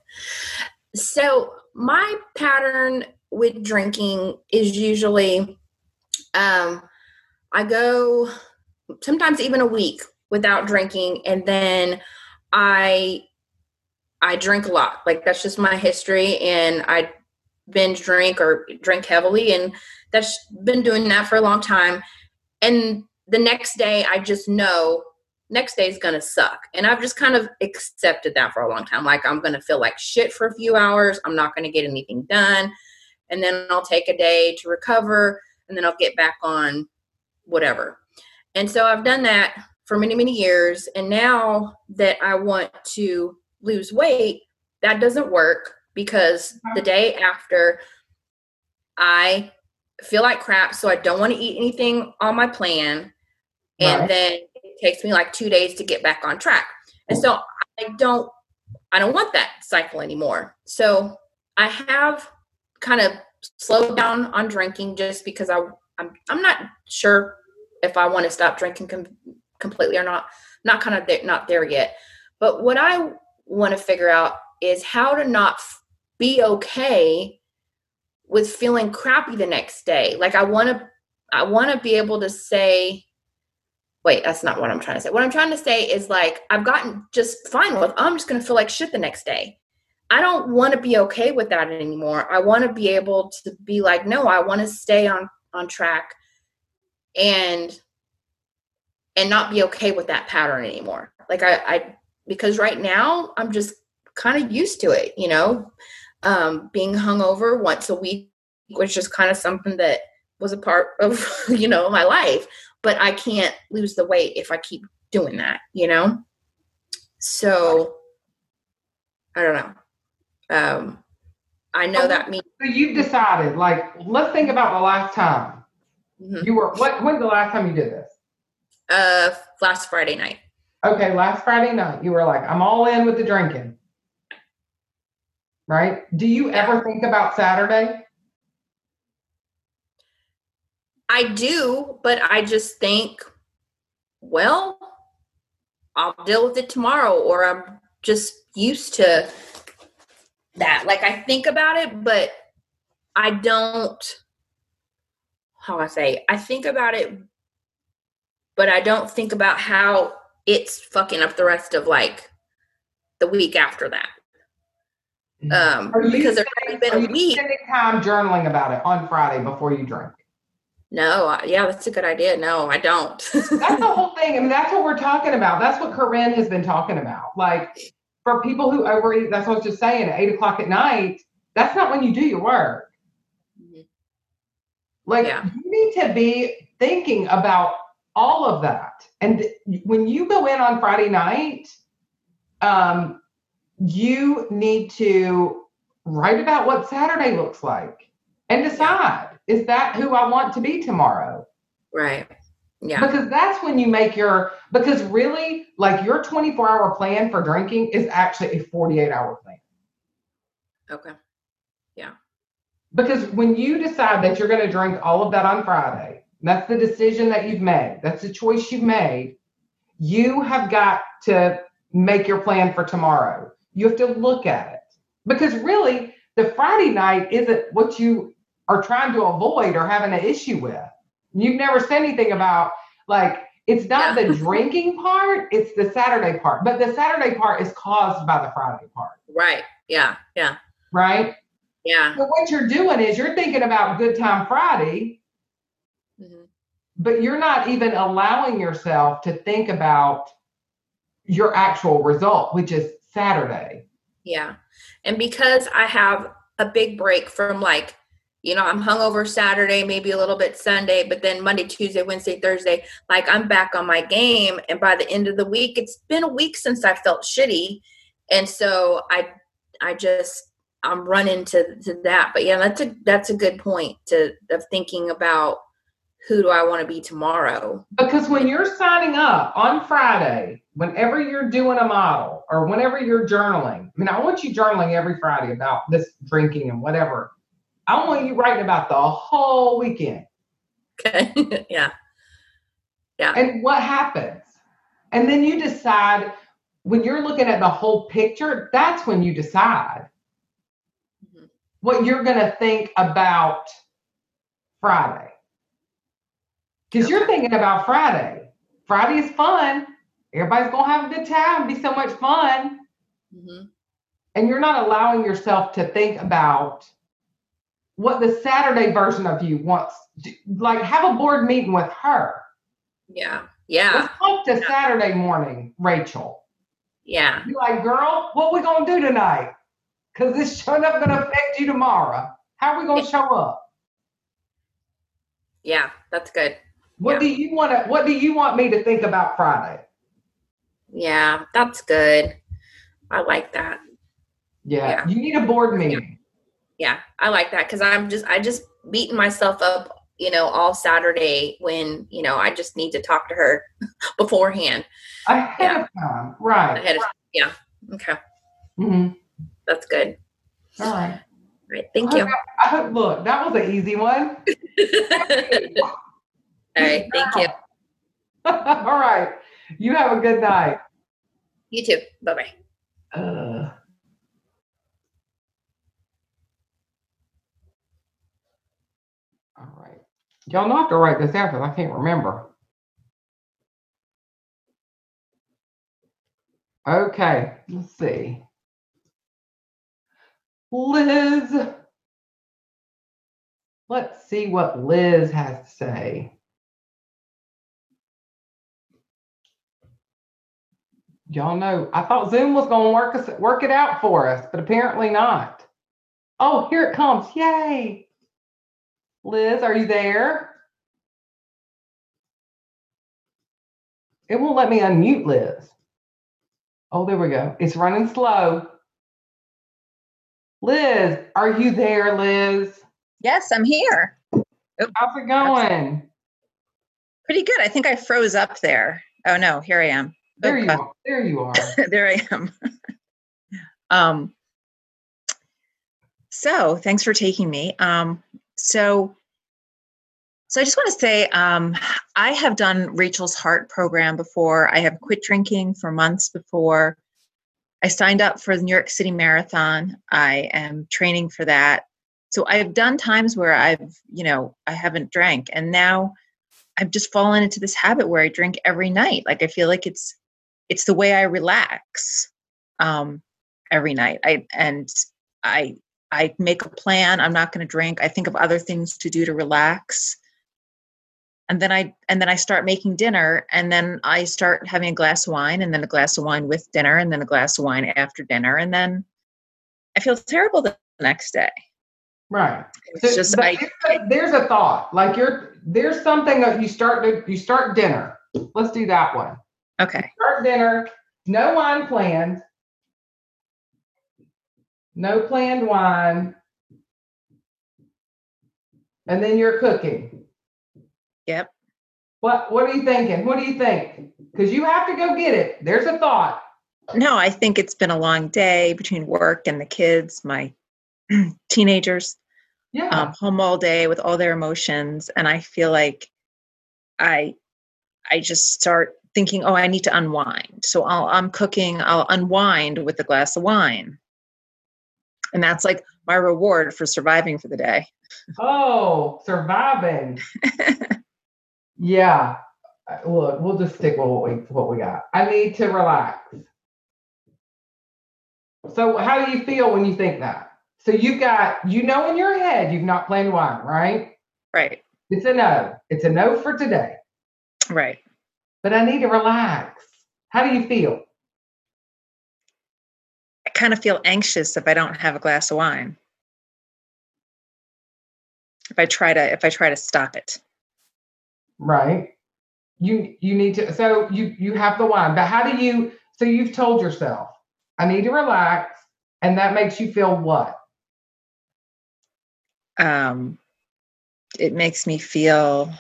So my pattern with drinking is usually I go sometimes even a week without drinking, and then I drink a lot. Like, that's just my history, and I binge drink or drink heavily, and that's been doing that for a long time. And the next day, I just know next day is going to suck. And I've just kind of accepted that for a long time. Like, I'm going to feel like shit for a few hours. I'm not going to get anything done. And then I'll take a day to recover, and then I'll get back on whatever. And so I've done that for many, many years. And now that I want to lose weight, that doesn't work, because the day after I feel like crap, so I don't want to eat anything on my plan. And then it takes me like 2 days to get back on track. And so I don't want that cycle anymore. So I have kind of slowed down on drinking, just because I'm not sure if I want to stop drinking completely or not. Not there yet. But what I want to figure out is how to not be okay with feeling crappy the next day. Like, I want to be able to say, wait, that's not what I'm trying to say. What I'm trying to say is like, I've gotten just fine with, I'm just going to feel like shit the next day. I don't want to be okay with that anymore. I want to be able to be like, no, I want to stay on track and not be okay with that pattern anymore. Like I because right now I'm just kind of used to it, you know, being hungover once a week was just kind of something that was a part of, you know, my life, but I can't lose the weight if I keep doing that, you know? So I don't know. I know that means. So you've decided, like, let's think about the last time you were, when's the last time you did this? Last Friday night. Okay, last Friday night, you were like, I'm all in with the drinking. Right? Do you ever think about Saturday? I do, but I just think, well, I'll deal with it tomorrow, or I'm just used to that. Like I think about it, but I don't, I think about it, but I don't think about how it's fucking up the rest of like the week after that. Because there's only been a week. Spending time journaling about it on Friday before you drink? No, yeah, that's a good idea. No, I don't. That's the whole thing. I mean, that's what we're talking about. That's what Corinne has been talking about. Like for people who overeat, that's what I was just saying, at 8:00 at night, that's not when you do your work. Mm-hmm. Like you need to be thinking about all of that. And when you go in on Friday night, you need to write about what Saturday looks like and decide, is that who I want to be tomorrow? Right. Yeah. Because that's when you make because really, like your 24-hour plan for drinking is actually a 48-hour plan. Okay. Yeah. Because when you decide that you're going to drink all of that on Friday, that's the decision that you've made. That's the choice you've made. You have got to make your plan for tomorrow. You have to look at it. Because really, the Friday night isn't what you are trying to avoid or having an issue with. You've never said anything about, like, it's not the drinking part, it's the Saturday part. But the Saturday part is caused by the Friday part. Right. Yeah. Yeah. Right? Yeah. So what you're doing is you're thinking about Good Time Friday, but you're not even allowing yourself to think about your actual result, which is Saturday. Yeah. And because I have a big break from like, you know, I'm hungover Saturday, maybe a little bit Sunday, but then Monday, Tuesday, Wednesday, Thursday, like I'm back on my game. And by the end of the week, it's been a week since I felt shitty. And so I'm running to that. But yeah, that's a good point of thinking about who do I want to be tomorrow. Because when you're signing up on Friday, whenever you're doing a model or whenever you're journaling, I mean, I want you journaling every Friday about this drinking and whatever. I want you writing about the whole weekend. Okay. Yeah. Yeah. And what happens. And then you decide, when you're looking at the whole picture, that's when you decide what you're going to think about Friday. Because you're thinking about Friday. Friday is fun. Everybody's going to have a good time, be so much fun. And you're not allowing yourself to think about what the Saturday version of you wants. Like, have a board meeting with her. Yeah. Yeah. Let's talk to Saturday morning, Rachel. Yeah. Be like, girl, what we going to do tonight? Because this showing up going to affect you tomorrow. How are we going to show up? Yeah, that's good. What do you want me to think about Friday? Yeah, that's good. I like that. Yeah. You need a board meeting. Yeah, I like that because I just beating myself up, you know, all Saturday when, you know, I just need to talk to her beforehand. Ahead of time. Right. Yeah. Okay. Mm-hmm. That's good. All right. Right. Thank you. Look, that was an easy one. All right. Thank you. All right. You have a good night. You too. Bye-bye. All right. Y'all not have to write this down because I can't remember. Okay, let's see. Liz. Let's see what Liz has to say. Y'all know, I thought Zoom was going to work it out for us, but apparently not. Oh, here it comes. Yay. Liz, are you there? It won't let me unmute Liz. Oh, there we go. It's running slow. Liz, are you there, Liz? Yes, I'm here. How's it going? Pretty good. I think I froze up there. Oh no, here I am. There you are. There you are. There I am. So thanks for taking me. So I just want to say, I have done Rachel's Heart program before. I have quit drinking for months before. I signed up for the New York City Marathon. I am training for that. So I've done times where I haven't drank, and now I've just fallen into this habit where I drink every night. Like I feel like it's the way I relax every night. I make a plan. I'm not going to drink. I think of other things to do to relax. And then I start making dinner, and then I start having a glass of wine, and then a glass of wine with dinner, and then a glass of wine after dinner, and then I feel terrible the next day. Right. It's just there's a thought. Like there's something that you start dinner. Let's do that one. Okay. Start dinner. No wine planned. No planned wine. And then you're cooking. Yep. What are you thinking? What do you think? Because you have to go get it. There's a thought. No, I think it's been a long day between work and the kids, my teenagers. Yeah. Home all day with all their emotions. And I feel like I just start thinking, oh, I need to unwind. So I'm cooking, I'll unwind with a glass of wine. And that's like my reward for surviving for the day. Oh, surviving. Yeah. Look, we'll just stick with what we got. I need to relax. So how do you feel when you think that? So you've got, in your head, you've not planned wine, right? Right. It's a no. It's a no for today. Right. But I need to relax. How do you feel? I kind of feel anxious if I don't have a glass of wine. If I try to stop it. Right. You need to, so you have the wine, but so you've told yourself, I need to relax, and that makes you feel what? It makes me feel,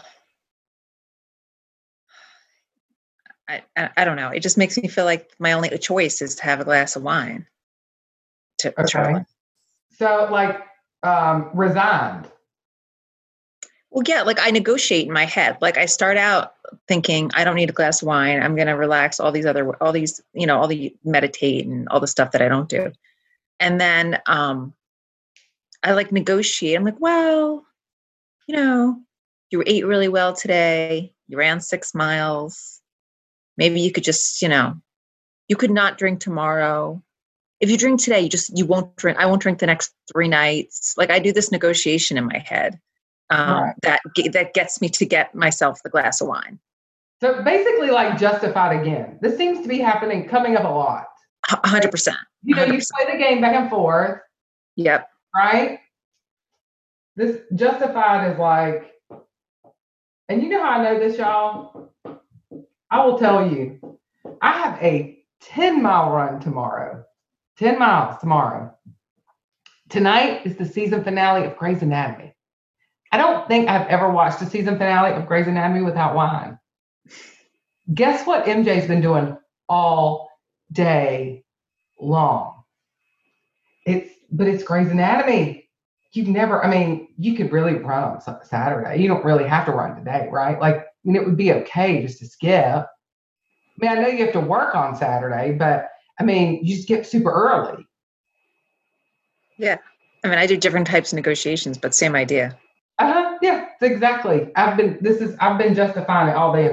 I don't know. It just makes me feel like my only choice is to have a glass of wine. Okay. So like, resigned. Well, yeah, like I negotiate in my head. Like I start out thinking, I don't need a glass of wine. I'm going to relax, all the meditate and all the stuff that I don't do. And then I like negotiate. I'm like, well, you ate really well today. You ran 6 miles. Maybe you could just, you could not drink tomorrow. If you drink today, you won't drink. I won't drink the next 3 nights. Like I do this negotiation in my head. Right. That gets me to get myself the glass of wine. So basically like justified again. This seems to be coming up a lot. 100%. You play the game back and forth. Yep. Right? This justified is like, and you know how I know this, y'all? I will tell you, I have a 10-mile run tomorrow. 10 miles tomorrow. Tonight is the season finale of Grey's Anatomy. I don't think I've ever watched a season finale of Grey's Anatomy without wine. Guess what MJ's been doing all day long? It's Grey's Anatomy. You could really run on Saturday. You don't really have to run today, right? It would be okay just to skip. I know you have to work on Saturday, but you skip super early. Yeah. I do different types of negotiations, but same idea. Yeah, exactly. I've been justifying it all day in my head.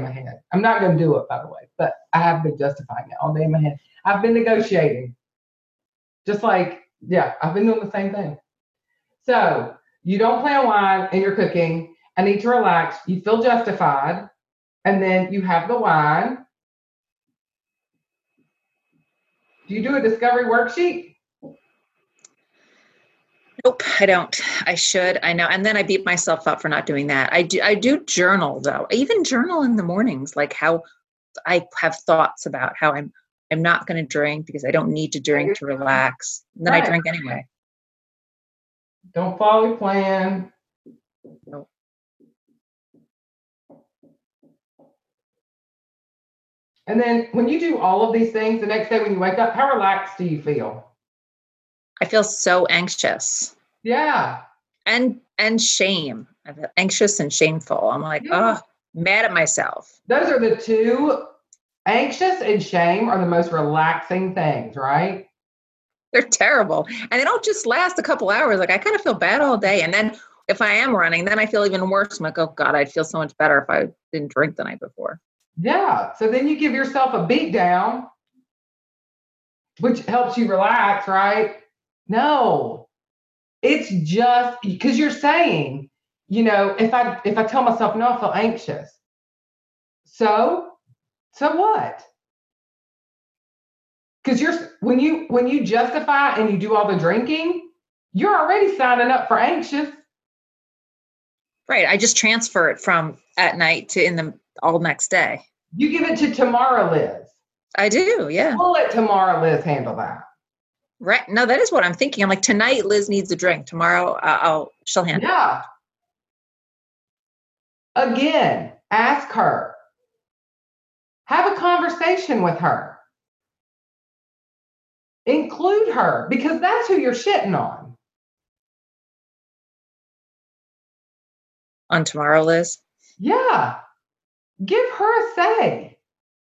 I'm not going to do it, by the way, but I have been justifying it all day in my head. I've been negotiating. Just like, yeah, I've been doing the same thing. So you don't plan wine and you're cooking. I need to relax. You feel justified. And then you have the wine. Do you do a discovery worksheet? Nope, I don't. I should. I know. And then I beat myself up for not doing that. I do journal though. I even journal in the mornings, like how I have thoughts about how I'm not going to drink because I don't need to drink to relax. And then I drink anyway. Don't follow your plan. Nope. And then when you do all of these things, the next day when you wake up, how relaxed do you feel? I feel so anxious. Yeah. And shame. I feel anxious and shameful. I'm like, mad at myself. Those are the two. Anxious and shame are the most relaxing things, right? They're terrible. And they don't just last a couple hours. Like I kind of feel bad all day. And then if I am running, then I feel even worse. I'm like, oh God, I'd feel so much better if I didn't drink the night before. Yeah. So then you give yourself a beat down, which helps you relax, right? No, it's just because you're saying, if I tell myself, no, I feel anxious. So what? Because when you justify and you do all the drinking, you're already signing up for anxious. Right. I just transfer it from at night to in the all next day. You give it to tomorrow, Liz. I do. Yeah. We'll let tomorrow, Liz, handle that. Right. No, that is what I'm thinking. I'm like, tonight, Liz needs a drink. Tomorrow, she'll handle it. Yeah. Again, ask her. Have a conversation with her. Include her because that's who you're shitting on. On tomorrow, Liz? Yeah. Give her a say.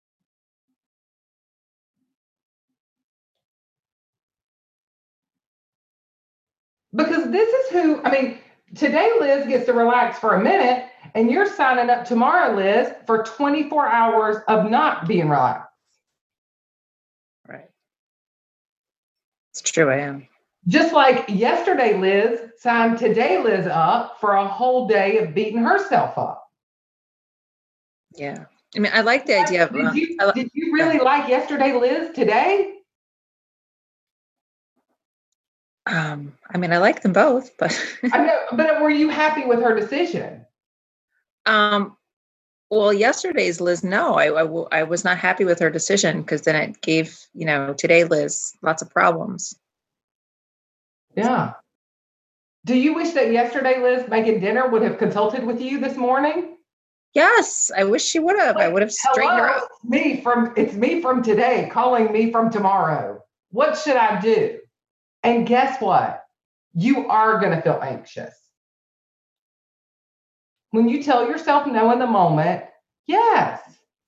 Because this is today Liz gets to relax for a minute and you're signing up tomorrow, Liz, for 24 hours of not being relaxed. Right. It's true, I am. Just like yesterday, Liz signed today, Liz, up for a whole day of beating herself up. Yeah. I mean, I like the idea of... Did you really like yesterday, Liz, today? I like them both, but... I know, but were you happy with her decision? Well, yesterday's Liz, no, I was not happy with her decision because then it gave, today Liz lots of problems. Yeah. Do you wish that yesterday, Liz, making dinner would have consulted with you this morning? Yes, I wish she would have. I would have straightened her out. It's me from today calling me from tomorrow. What should I do? And guess what? You are going to feel anxious. When you tell yourself no in the moment, yes,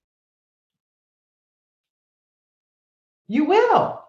you will.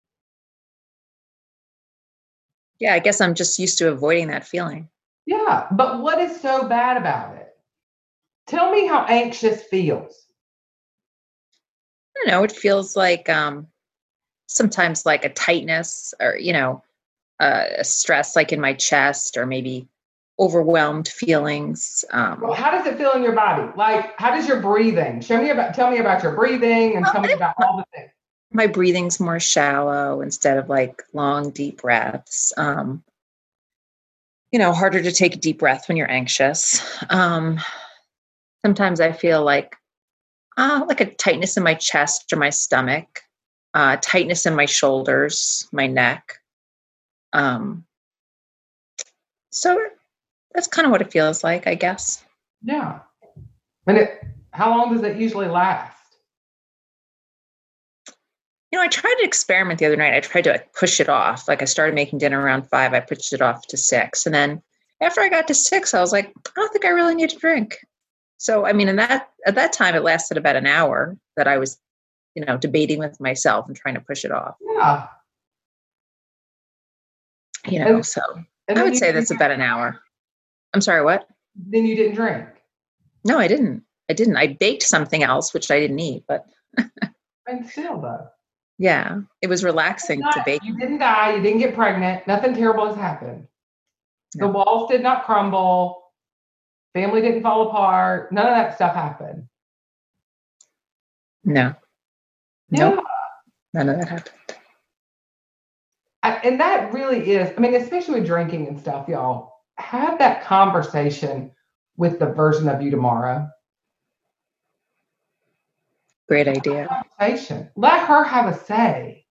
Yeah, I guess I'm just used to avoiding that feeling. Yeah, but what is so bad about it? Tell me how anxious feels. I don't know. It feels like sometimes like a tightness or, a stress like in my chest or maybe overwhelmed feelings. Well, how does it feel in your body? Like, how does your breathing? Tell me about your breathing and tell me about all the things. My breathing's more shallow instead of like long, deep breaths. Harder to take a deep breath when you're anxious. Sometimes I feel like a tightness in my chest or my stomach, tightness in my shoulders, my neck. So that's kind of what it feels like, I guess. Yeah. And how long does it usually last? I tried to experiment the other night. I tried to push it off. Like I started making dinner around 5. I pushed it off to 6. And then after I got to 6, I was like, I don't think I really need to drink. So, at that time, it lasted about an hour that I was, debating with myself and trying to push it off. Yeah. So I would say that's about an hour. I'm sorry, what? Then you didn't drink? No, I didn't. I didn't. I baked something else, which I didn't eat, but And still though. yeah, it was relaxing to bake. You didn't die. You didn't get pregnant. Nothing terrible has happened. No. The walls did not crumble. Family didn't fall apart. None of that stuff happened. No. Yeah. Nope. None of that happened. And that really is, I mean, especially with drinking and stuff, y'all, have that conversation with the version of you tomorrow. Great idea. Conversation. Let her have a say.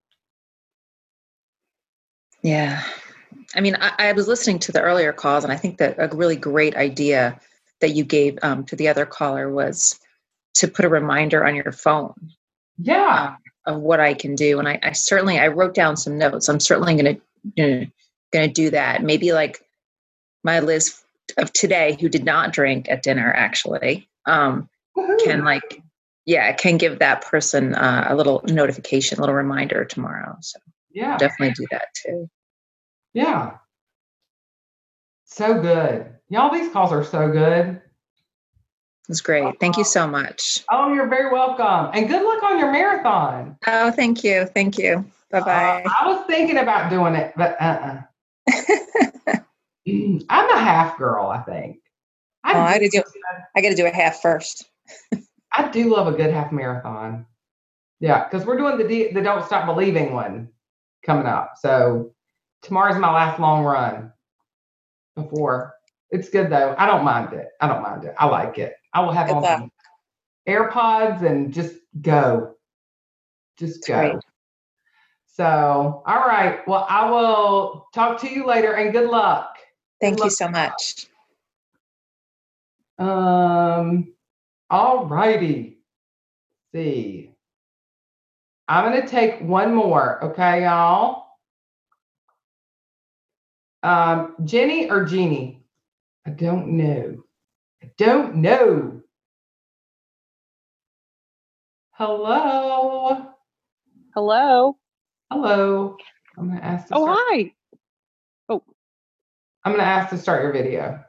Yeah. I mean, I was listening to the earlier calls, and I think that a really great idea that you gave to the other caller was to put a reminder on your phone. Yeah. Of what I can do. And I wrote down some notes. I'm certainly going to do that. Maybe like my Liz of today, who did not drink at dinner, actually, can give that person a little notification, a little reminder tomorrow. So Yeah. definitely do that too. Yeah. So good. Y'all, these calls are so good. It's great. Thank you so much. Oh, you're very welcome. And good luck on your marathon. Oh, thank you. Thank you. Bye-bye. I was thinking about doing it, but I'm a half girl, I think. I got to do a half first. I do love a good half marathon. Yeah, because we're doing the Don't Stop Believing one coming up. So tomorrow's my last long run before. It's good though. I don't mind it. I like it. I will have on my AirPods and just go. Just go. Great. So, all right. Well, I will talk to you later and good luck. Thank you so much. All righty. See. I'm going to take one more. Okay, y'all. Jenny or Jeannie? I don't know. Hello. Hello. I'm going to ask to Oh, start. hi. Oh. I'm going to ask to start your video.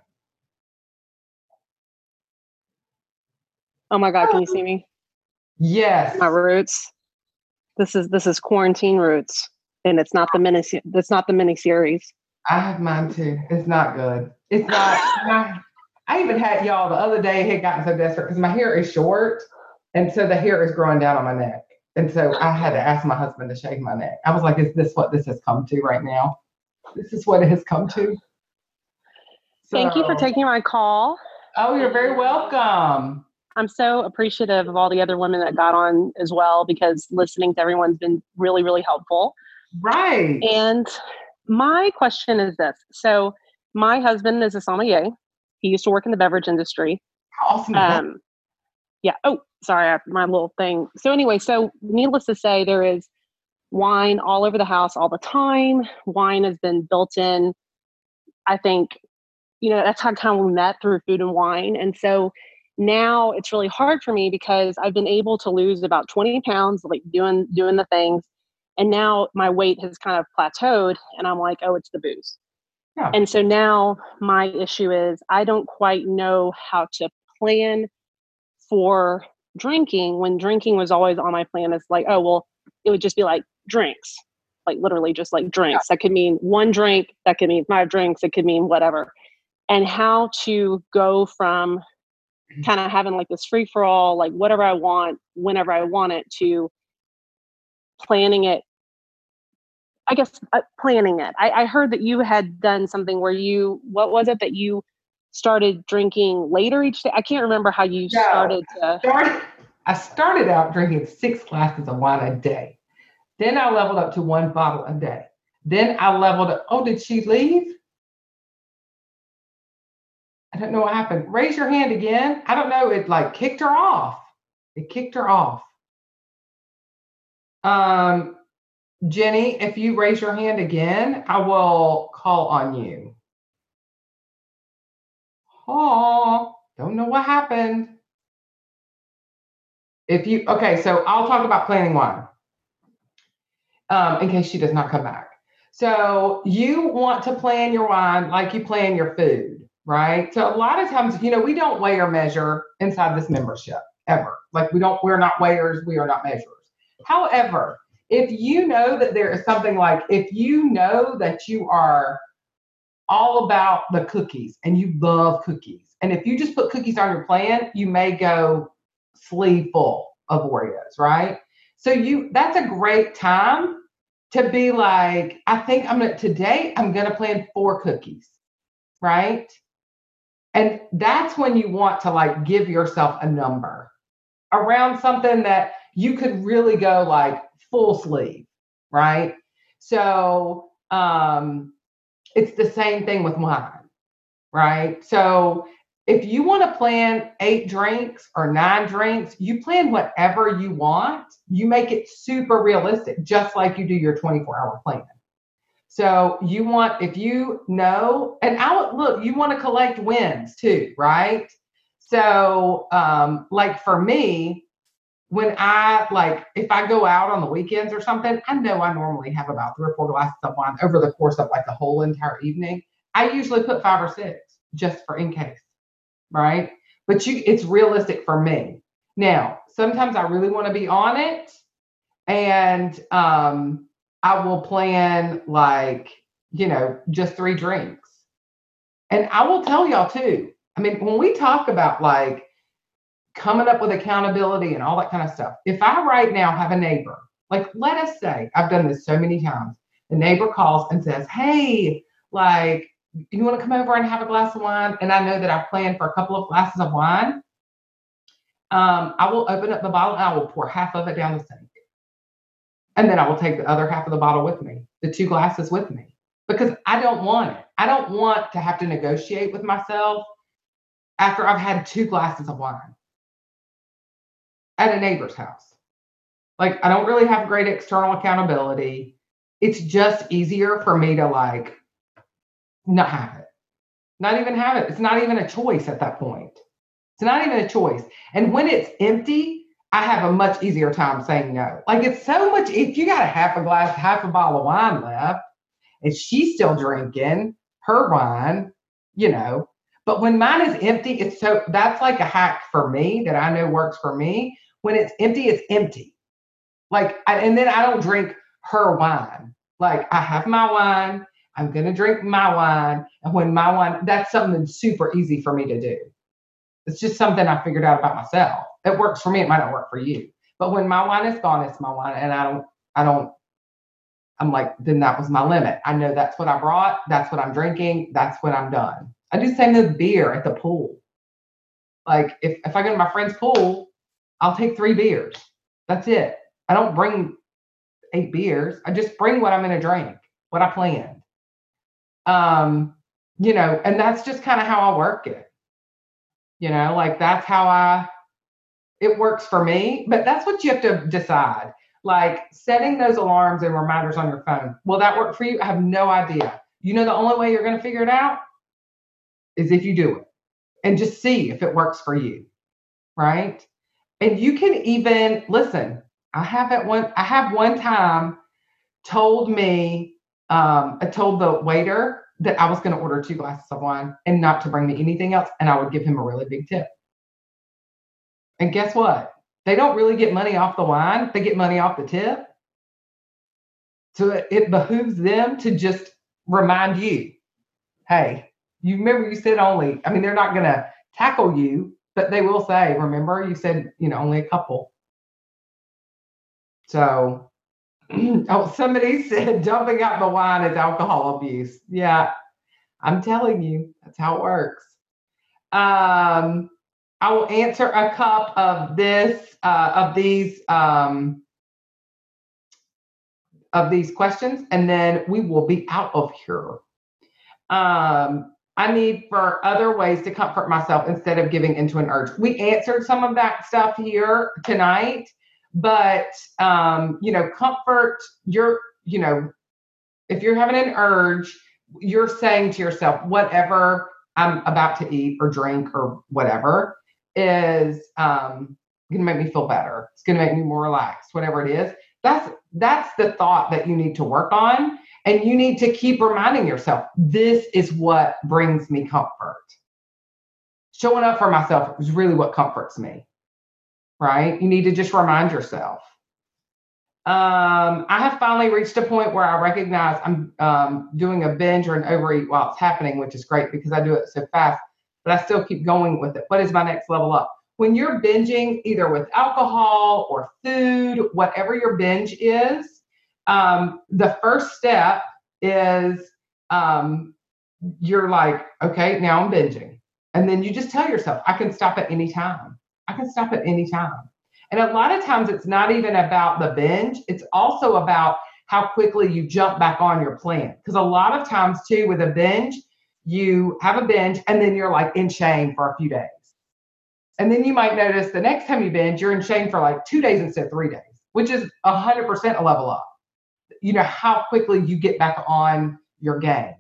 Oh my God, can you see me? Yes. My roots. This is quarantine roots, and it's not the mini series. I have mine too. It's not good. It's not. I even had y'all the other day had gotten so desperate because my hair is short, and so the hair is growing down on my neck, and so I had to ask my husband to shave my neck. I was like, "Is this what this has come to right now? This is what it has come to." So, Thank you for taking my call. Oh, you're very welcome. I'm so appreciative of all the other women that got on as well, because listening to everyone's been really, really helpful. Right. And my question is this. So my husband is a sommelier. He used to work in the beverage industry. How awesome is that? Yeah. Oh, sorry, my little thing. So anyway, so needless to say, there is wine all over the house all the time. Wine has been built in. I think, that's how kind of we met, through food and wine. And so now it's really hard for me because I've been able to lose about 20 pounds, like doing the things. And now my weight has kind of plateaued, and I'm like, oh, it's the booze. Yeah. And so now my issue is I don't quite know how to plan for drinking, when drinking was always on my plan. It's like, oh, well, it would just be like drinks, like literally just like drinks. That could mean one drink, that could mean 5 drinks, it could mean whatever. And how to go from kind of having like this free for all, like whatever I want, whenever I want it, to planning it. I guess planning it. I heard that you had done something where what was it that you started drinking later each day? I can't remember how you started to. I started out drinking 6 glasses of wine a day. Then I leveled up to 1 bottle a day. Then I leveled up. Oh, did she leave? I don't know what happened. Raise your hand again. I don't know. It like kicked her off. Jenny, if you raise your hand again, I will call on you. Oh, don't know what happened. Okay, so I'll talk about planning wine. In case she does not come back. So you want to plan your wine like you plan your food, right? So a lot of times, we don't weigh or measure inside this membership ever. Like we're not weighers, we are not measurers. However, if you know that there is something like, if you know that you are all about the cookies and you love cookies, and if you just put cookies on your plan, you may go sleeve full of Oreos, right? So that's a great time to be like, I think today I'm going to plan 4 cookies, right? And that's when you want to like give yourself a number around something that you could really go like full sleeve, right? So it's the same thing with wine, right? So if you want to plan 8 drinks or 9 drinks, you plan whatever you want. You make it super realistic, just like you do your 24-hour plan. So if you know, and you want to collect wins too, right? So like for me, when if I go out on the weekends or something, I know I normally have about 3 or 4 glasses of wine over the course of like the whole entire evening. I usually put 5 or 6 just for in case, right? But it's realistic for me. Now, sometimes I really want to be on it, and I will plan just 3 drinks. And I will tell y'all too, I mean, when we talk about like coming up with accountability and all that kind of stuff, if I right now have a neighbor, like let us say, I've done this so many times, the neighbor calls and says, hey, like, you want to come over and have a glass of wine? And I know that I've planned for a couple of glasses of wine. I will open up the bottle and I will pour half of it down the sink. And then I will take the other half of the bottle with me, the 2 glasses with me, because I don't want it. I don't want to have to negotiate with myself after I've had 2 glasses of wine at a neighbor's house. Like, I don't really have great external accountability. It's just easier for me to like not have it, not even have it. It's not even a choice at that point. It's not even a choice. And when it's empty, I have a much easier time saying no. Like, it's so much, if you got half a bottle of wine left and she's still drinking her wine, but when mine is empty, that's like a hack for me that I know works for me. When it's empty. Like, and then I don't drink her wine. Like, I have my wine, I'm going to drink my wine. And when my wine, that's something super easy for me to do. It's just something I figured out about myself. It works for me. It might not work for you. But when my wine is gone, it's my wine. And I'm like, then that was my limit. I know that's what I brought. That's what I'm drinking. That's when I'm done. I do the same with beer at the pool. Like if I go to my friend's pool, I'll take 3 beers. That's it. I don't bring 8 beers. I just bring what I'm going to drink, what I planned. And that's just kind of how I work it. Like that's how it works for me, but that's what you have to decide. Like setting those alarms and reminders on your phone. Will that work for you? I have no idea. The only way you're going to figure it out is if you do it and just see if it works for you. Right. And you can even listen. I have one time told the waiter that I was going to order 2 glasses of wine and not to bring me anything else. And I would give him a really big tip. And guess what? They don't really get money off the wine. They get money off the tip. So it behooves them to just remind you, hey, you remember you said only, they're not going to tackle you, but they will say, remember you said, only a couple. So, somebody said dumping out the wine is alcohol abuse. Yeah, I'm telling you, that's how it works. I will answer a cup of these questions, and then we will be out of here. I need for other ways to comfort myself instead of giving into an urge. We answered some of that stuff here tonight, but comfort if you're having an urge, you're saying to yourself, whatever I'm about to eat or drink or whatever is going to make me feel better. It's going to make me more relaxed, whatever it is. That's the thought that you need to work on. And you need to keep reminding yourself, this is what brings me comfort. showing up for myself is really what comforts me, right? You need to just remind yourself. I have finally reached a point where I recognize I'm doing a binge or an overeat while it's happening, which is great because I do it so fast, but I still keep going with it. What is my next level up? When you're binging either with alcohol or food, whatever your binge is, the first step is you're like, okay, now I'm binging. And then you just tell yourself, I can stop at any time. I can stop at any time. And a lot of times it's not even about the binge. It's also about how quickly you jump back on your plan. Because a lot of times too, with a binge, you have a binge and then you're like in shame for a few days. And then you might notice the next time you binge, you're in shame for like 2 days instead of 3 days, which is 100% a level up. You know, how quickly you get back on your game.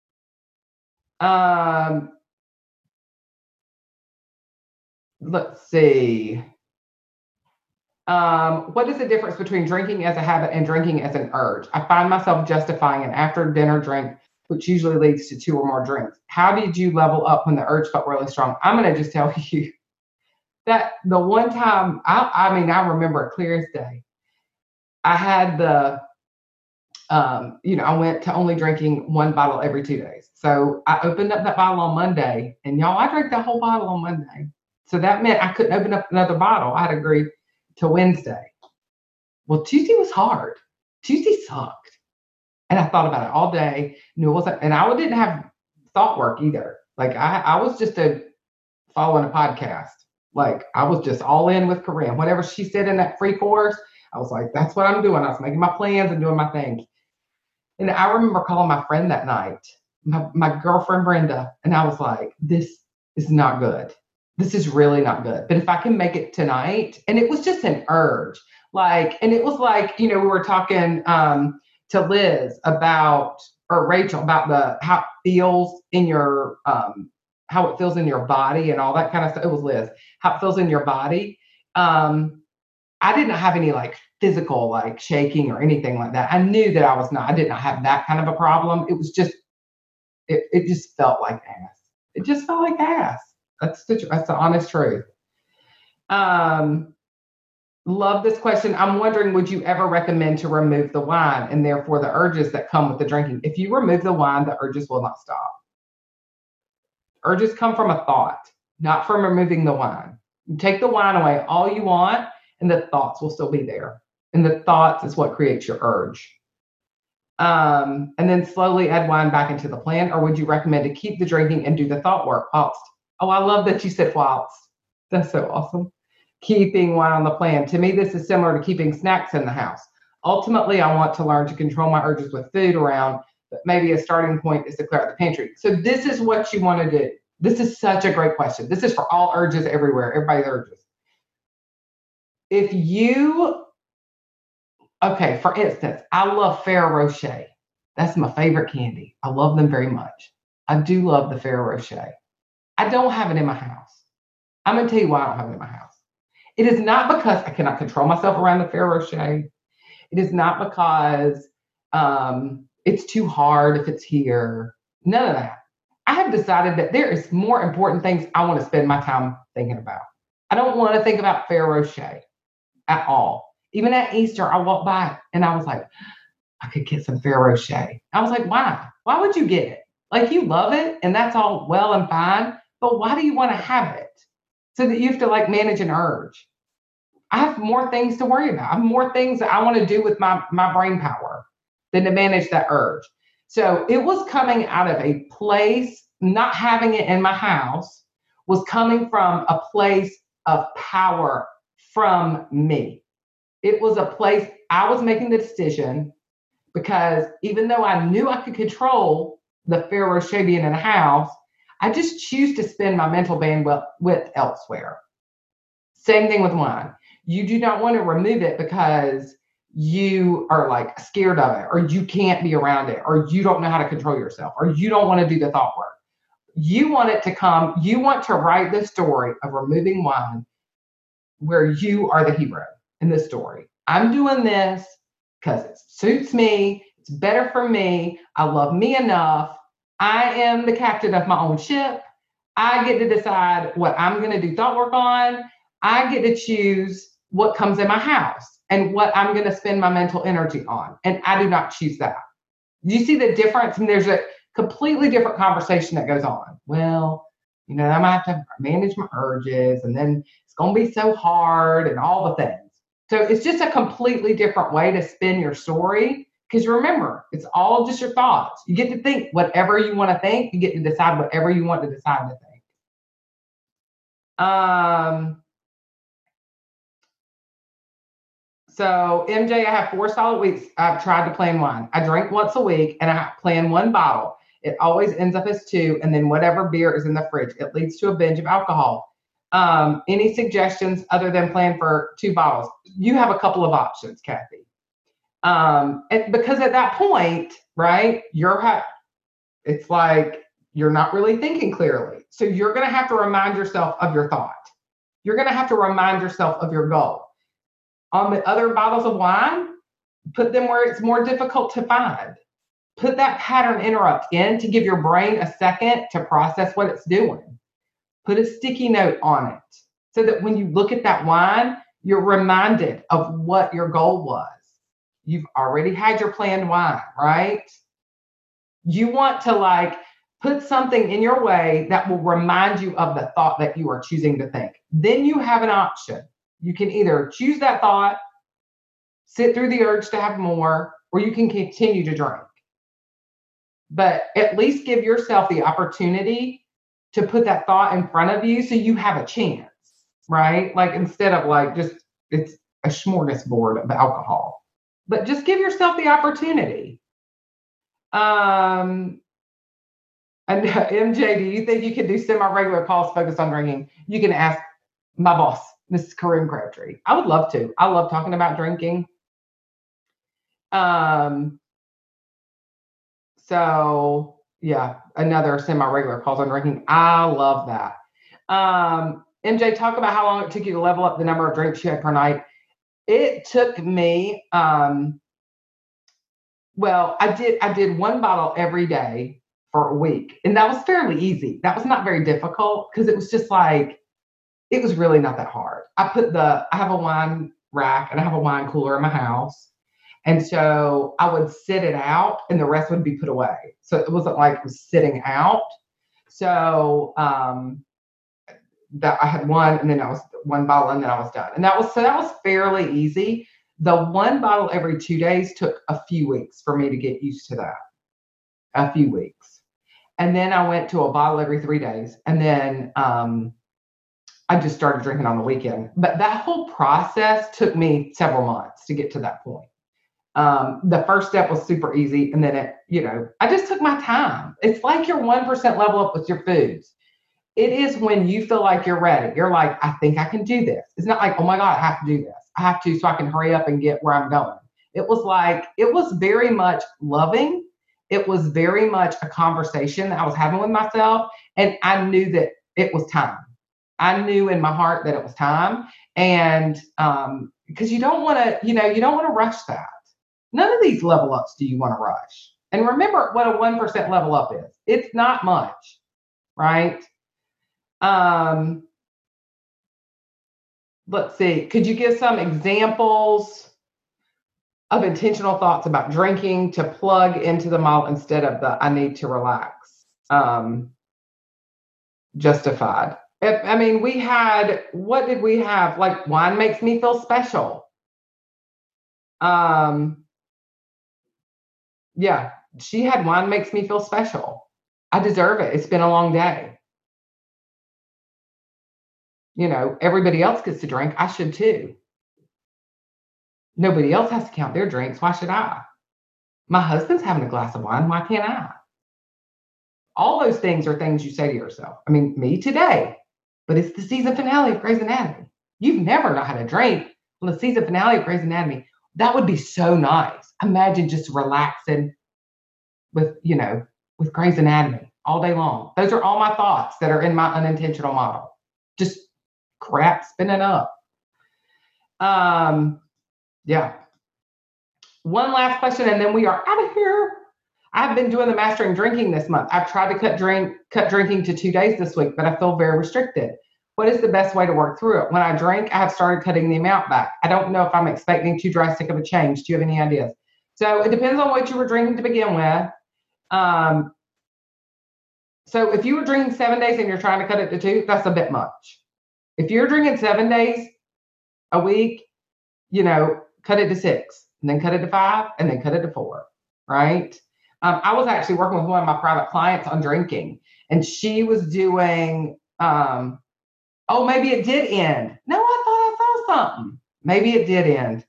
Let's see. What is the difference between drinking as a habit and drinking as an urge? I find myself justifying an after dinner drink, which usually leads to 2 or more drinks. How did you level up when the urge felt really strong? I'm going to just tell you that the one time, I remember it clear as day. I had I went to only drinking 1 bottle every 2 days. So I opened up that bottle on Monday, and y'all, I drank the whole bottle on Monday. So that meant I couldn't open up another bottle. I had agreed to Wednesday. Well, Tuesday was hard. Tuesday sucked. And I thought about it all day. Knew it wasn't, and I didn't have thought work either. Like I was just following a podcast. Like I was just all in with Corinne. Whatever she said in that free course, I was like, that's what I'm doing. I was making my plans and doing my thing. And I remember calling my friend that night, my girlfriend Brenda, and I was like, this is not good. This is really not good. But if I can make it tonight, and it was just an urge, and it was like, we were talking to Liz or Rachel about how it feels in your, how it feels in your body and all that kind of stuff. It was Liz, how it feels in your body. I didn't have any physical shaking or anything like that. I knew that I did not have that kind of a problem. It was just, it just felt like ass. It just felt like ass. That's the honest truth. Love this question. I'm wondering, would you ever recommend to remove the wine and therefore the urges that come with the drinking? If you remove the wine, the urges will not stop. Urges come from a thought, not from removing the wine. You take the wine away all you want, and the thoughts will still be there. And the thoughts is what creates your urge. And then slowly add wine back into the plan, or would you recommend to keep the drinking and do the thought work whilst? Oh, I love that you said whilst. That's so awesome. Keeping wine on the plan. To me, this is similar to keeping snacks in the house. Ultimately, I want to learn to control my urges with food around, but maybe a starting point is to clear out the pantry. So this is what you want to do. This is such a great question. This is for all urges everywhere, everybody's urges. If you, okay, for instance, I love Ferrero Rocher. That's my favorite candy. I love them very much. I do love the Ferrero Rocher. I don't have it in my house. I'm going to tell you why I don't have it in my house. It is not because I cannot control myself around the Ferrero Rocher. It is not because it's too hard if it's here. None of that. I have decided that there is more important things I want to spend my time thinking about. I don't want to think about Ferrero Rocher at all. Even at Easter, I walked by and I was like, I could get some Ferrero Rocher. I was like, why? Why would you get it? You love it and that's all well and fine, but why do you want to have it? So that you have to manage an urge. I have more things to worry about. I have more things that I want to do with my brain power than to manage that urge. So it was coming out of a place, not having it in my house was coming from a place of power from me. It was a place I was making the decision because even though I knew I could control the Ferrero Rocher being in the house, I just choose to spend my mental bandwidth elsewhere. Same thing with wine. You do not want to remove it because you are scared of it, or you can't be around it, or you don't know how to control yourself, or you don't want to do the thought work. You want it to come. You want to write the story of removing wine where you are the hero in the story. I'm doing this because it suits me. It's better for me. I love me enough. I am the captain of my own ship. I get to decide what I'm going to do thought work on. I get to choose what comes in my house and what I'm going to spend my mental energy on. And I do not choose that. You see the difference? And there's a completely different conversation that goes on. Well, you know, I might have to manage my urges, and then it's going to be so hard and all the things. So it's just a completely different way to spin your story. Because remember, it's all just your thoughts. You get to think whatever you want to think. You get to decide whatever you want to decide to think. So MJ, I have 4 solid weeks. I've tried to plan one. I drink once a week and I plan 1 bottle. It always ends up as 2, and then whatever beer is in the fridge. It leads to a binge of alcohol. Any suggestions other than plan for 2 bottles? You have a couple of options, Kathy. And because at that point, right, it's like you're not really thinking clearly. So you're going to have to remind yourself of your thought. You're going to have to remind yourself of your goal. On the other bottles of wine, put them where it's more difficult to find. Put that pattern interrupt in to give your brain a second to process what it's doing. Put a sticky note on it so that when you look at that wine, you're reminded of what your goal was. You've already had your planned wine, right? You want to put something in your way that will remind you of the thought that you are choosing to think. Then you have an option. You can either choose that thought, sit through the urge to have more, or you can continue to drink. But at least give yourself the opportunity to put that thought in front of you so you have a chance, right? Like instead of just, it's a smorgasbord of alcohol. But just give yourself the opportunity. And MJ, do you think you could do semi-regular calls focused on drinking? You can ask my boss, Mrs. Corinne Crabtree. I would love to. I love talking about drinking. So yeah, another semi-regular calls on drinking. I love that. MJ, talk about how long it took you to level up the number of drinks you had per night. It took me, I did 1 bottle every day for a week. And that was fairly easy. That was not very difficult because it was just it was really not that hard. I have a wine rack and I have a wine cooler in my house. And so I would sit it out and the rest would be put away. So it wasn't like it was sitting out. So that I had 1 and then I was 1 bottle and then I was done. And that was fairly easy. The 1 bottle every 2 days took a few weeks for me to get used to that. A few weeks. And then I went to a bottle every 3 days. And then I just started drinking on the weekend. But that whole process took me several months to get to that point. The first step was super easy. And then I just took my time. It's like your 1% level up with your foods. It is when you feel like you're ready. You're like, I think I can do this. It's not like, oh my God, I have to do this. I have to so I can hurry up and get where I'm going. It was very much loving. It was very much a conversation that I was having with myself. And I knew that it was time. I knew in my heart that it was time. And because you don't want to rush that. None of these level ups do you want to rush. And remember what a 1% level up is. It's not much, right? Let's see. Could you give some examples of intentional thoughts about drinking to plug into the model instead of the I need to relax? Justified. What did we have? Like wine makes me feel special. Yeah, she had wine makes me feel special. I deserve it. It's been a long day. Everybody else gets to drink. I should too. Nobody else has to count their drinks. Why should I? My husband's having a glass of wine. Why can't I? All those things are things you say to yourself. Me today, but it's the season finale of Grey's Anatomy. You've never not had a drink on the season finale of Grey's Anatomy. That would be so nice. Imagine just relaxing with Grey's Anatomy all day long. Those are all my thoughts that are in my unintentional model. Just crap spinning up. Yeah. One last question and then we are out of here. I've been doing the mastering drinking this month. I've tried to cut drinking to 2 days this week, but I feel very restricted. What is the best way to work through it? When I drink, I have started cutting the amount back. I don't know if I'm expecting too drastic of a change. Do you have any ideas? So it depends on what you were drinking to begin with. So if you were drinking 7 days and you're trying to cut it to 2, that's a bit much. If you're drinking 7 days a week, cut it to 6, and then cut it to 5, and then cut it to 4, right? I was actually working with one of my private clients on drinking, and she was doing, maybe it did end. No, I thought I saw something. Maybe it did end.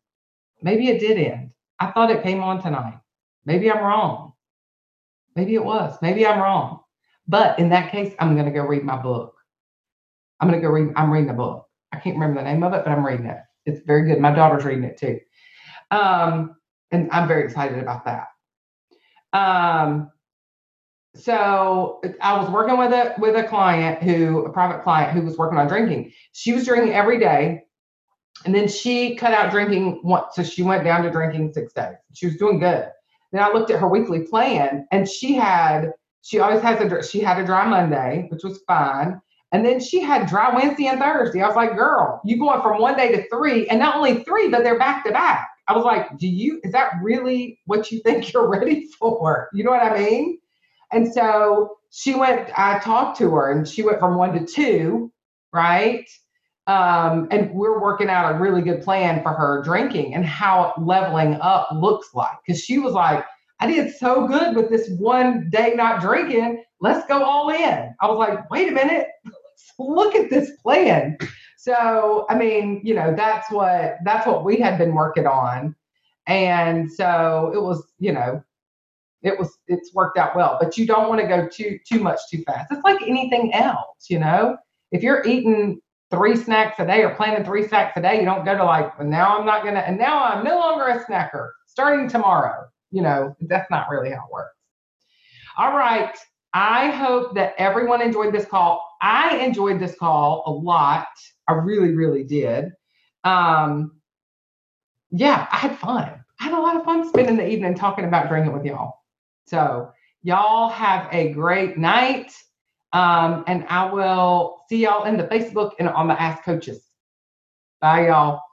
I thought it came on tonight. Maybe I'm wrong. Maybe it was. Maybe I'm wrong. But in that case, I'm going to go read my book. I'm reading the book. I can't remember the name of it, but I'm reading it. It's very good. My daughter's reading it too. And I'm very excited about that. So I was working with a private client who was working on drinking. She was drinking every day, and then she cut out drinking once. So she went down to drinking 6 days. She was doing good. Then I looked at her weekly plan, and she had a dry Monday, which was fine. And then she had dry Wednesday and Thursday. I was like, girl, you going from 1 day to 3, and not only 3, but they're back to back. I was like, is that really what you think you're ready for? You know what I mean? And so I talked to her, and she went from 1 to 2, right? And we're working out a really good plan for her drinking and how leveling up looks like. Because she was like, I did so good with this 1 day not drinking. Let's go all in. I was like, wait a minute. Look at this plan. So, I mean, that's what we had been working on. And so it was, it's worked out well, but you don't want to go too much too fast. It's like anything else, if you're eating 3 snacks a day or planning 3 snacks a day, you don't go to now I'm no longer a snacker starting tomorrow. That's not really how it works. All right. I hope that everyone enjoyed this call. I enjoyed this call a lot. I really, really did. I had fun. I had a lot of fun spending the evening talking about drinking with y'all. So y'all have a great night. And I will see y'all in the Facebook and on the Ask Coaches. Bye, y'all.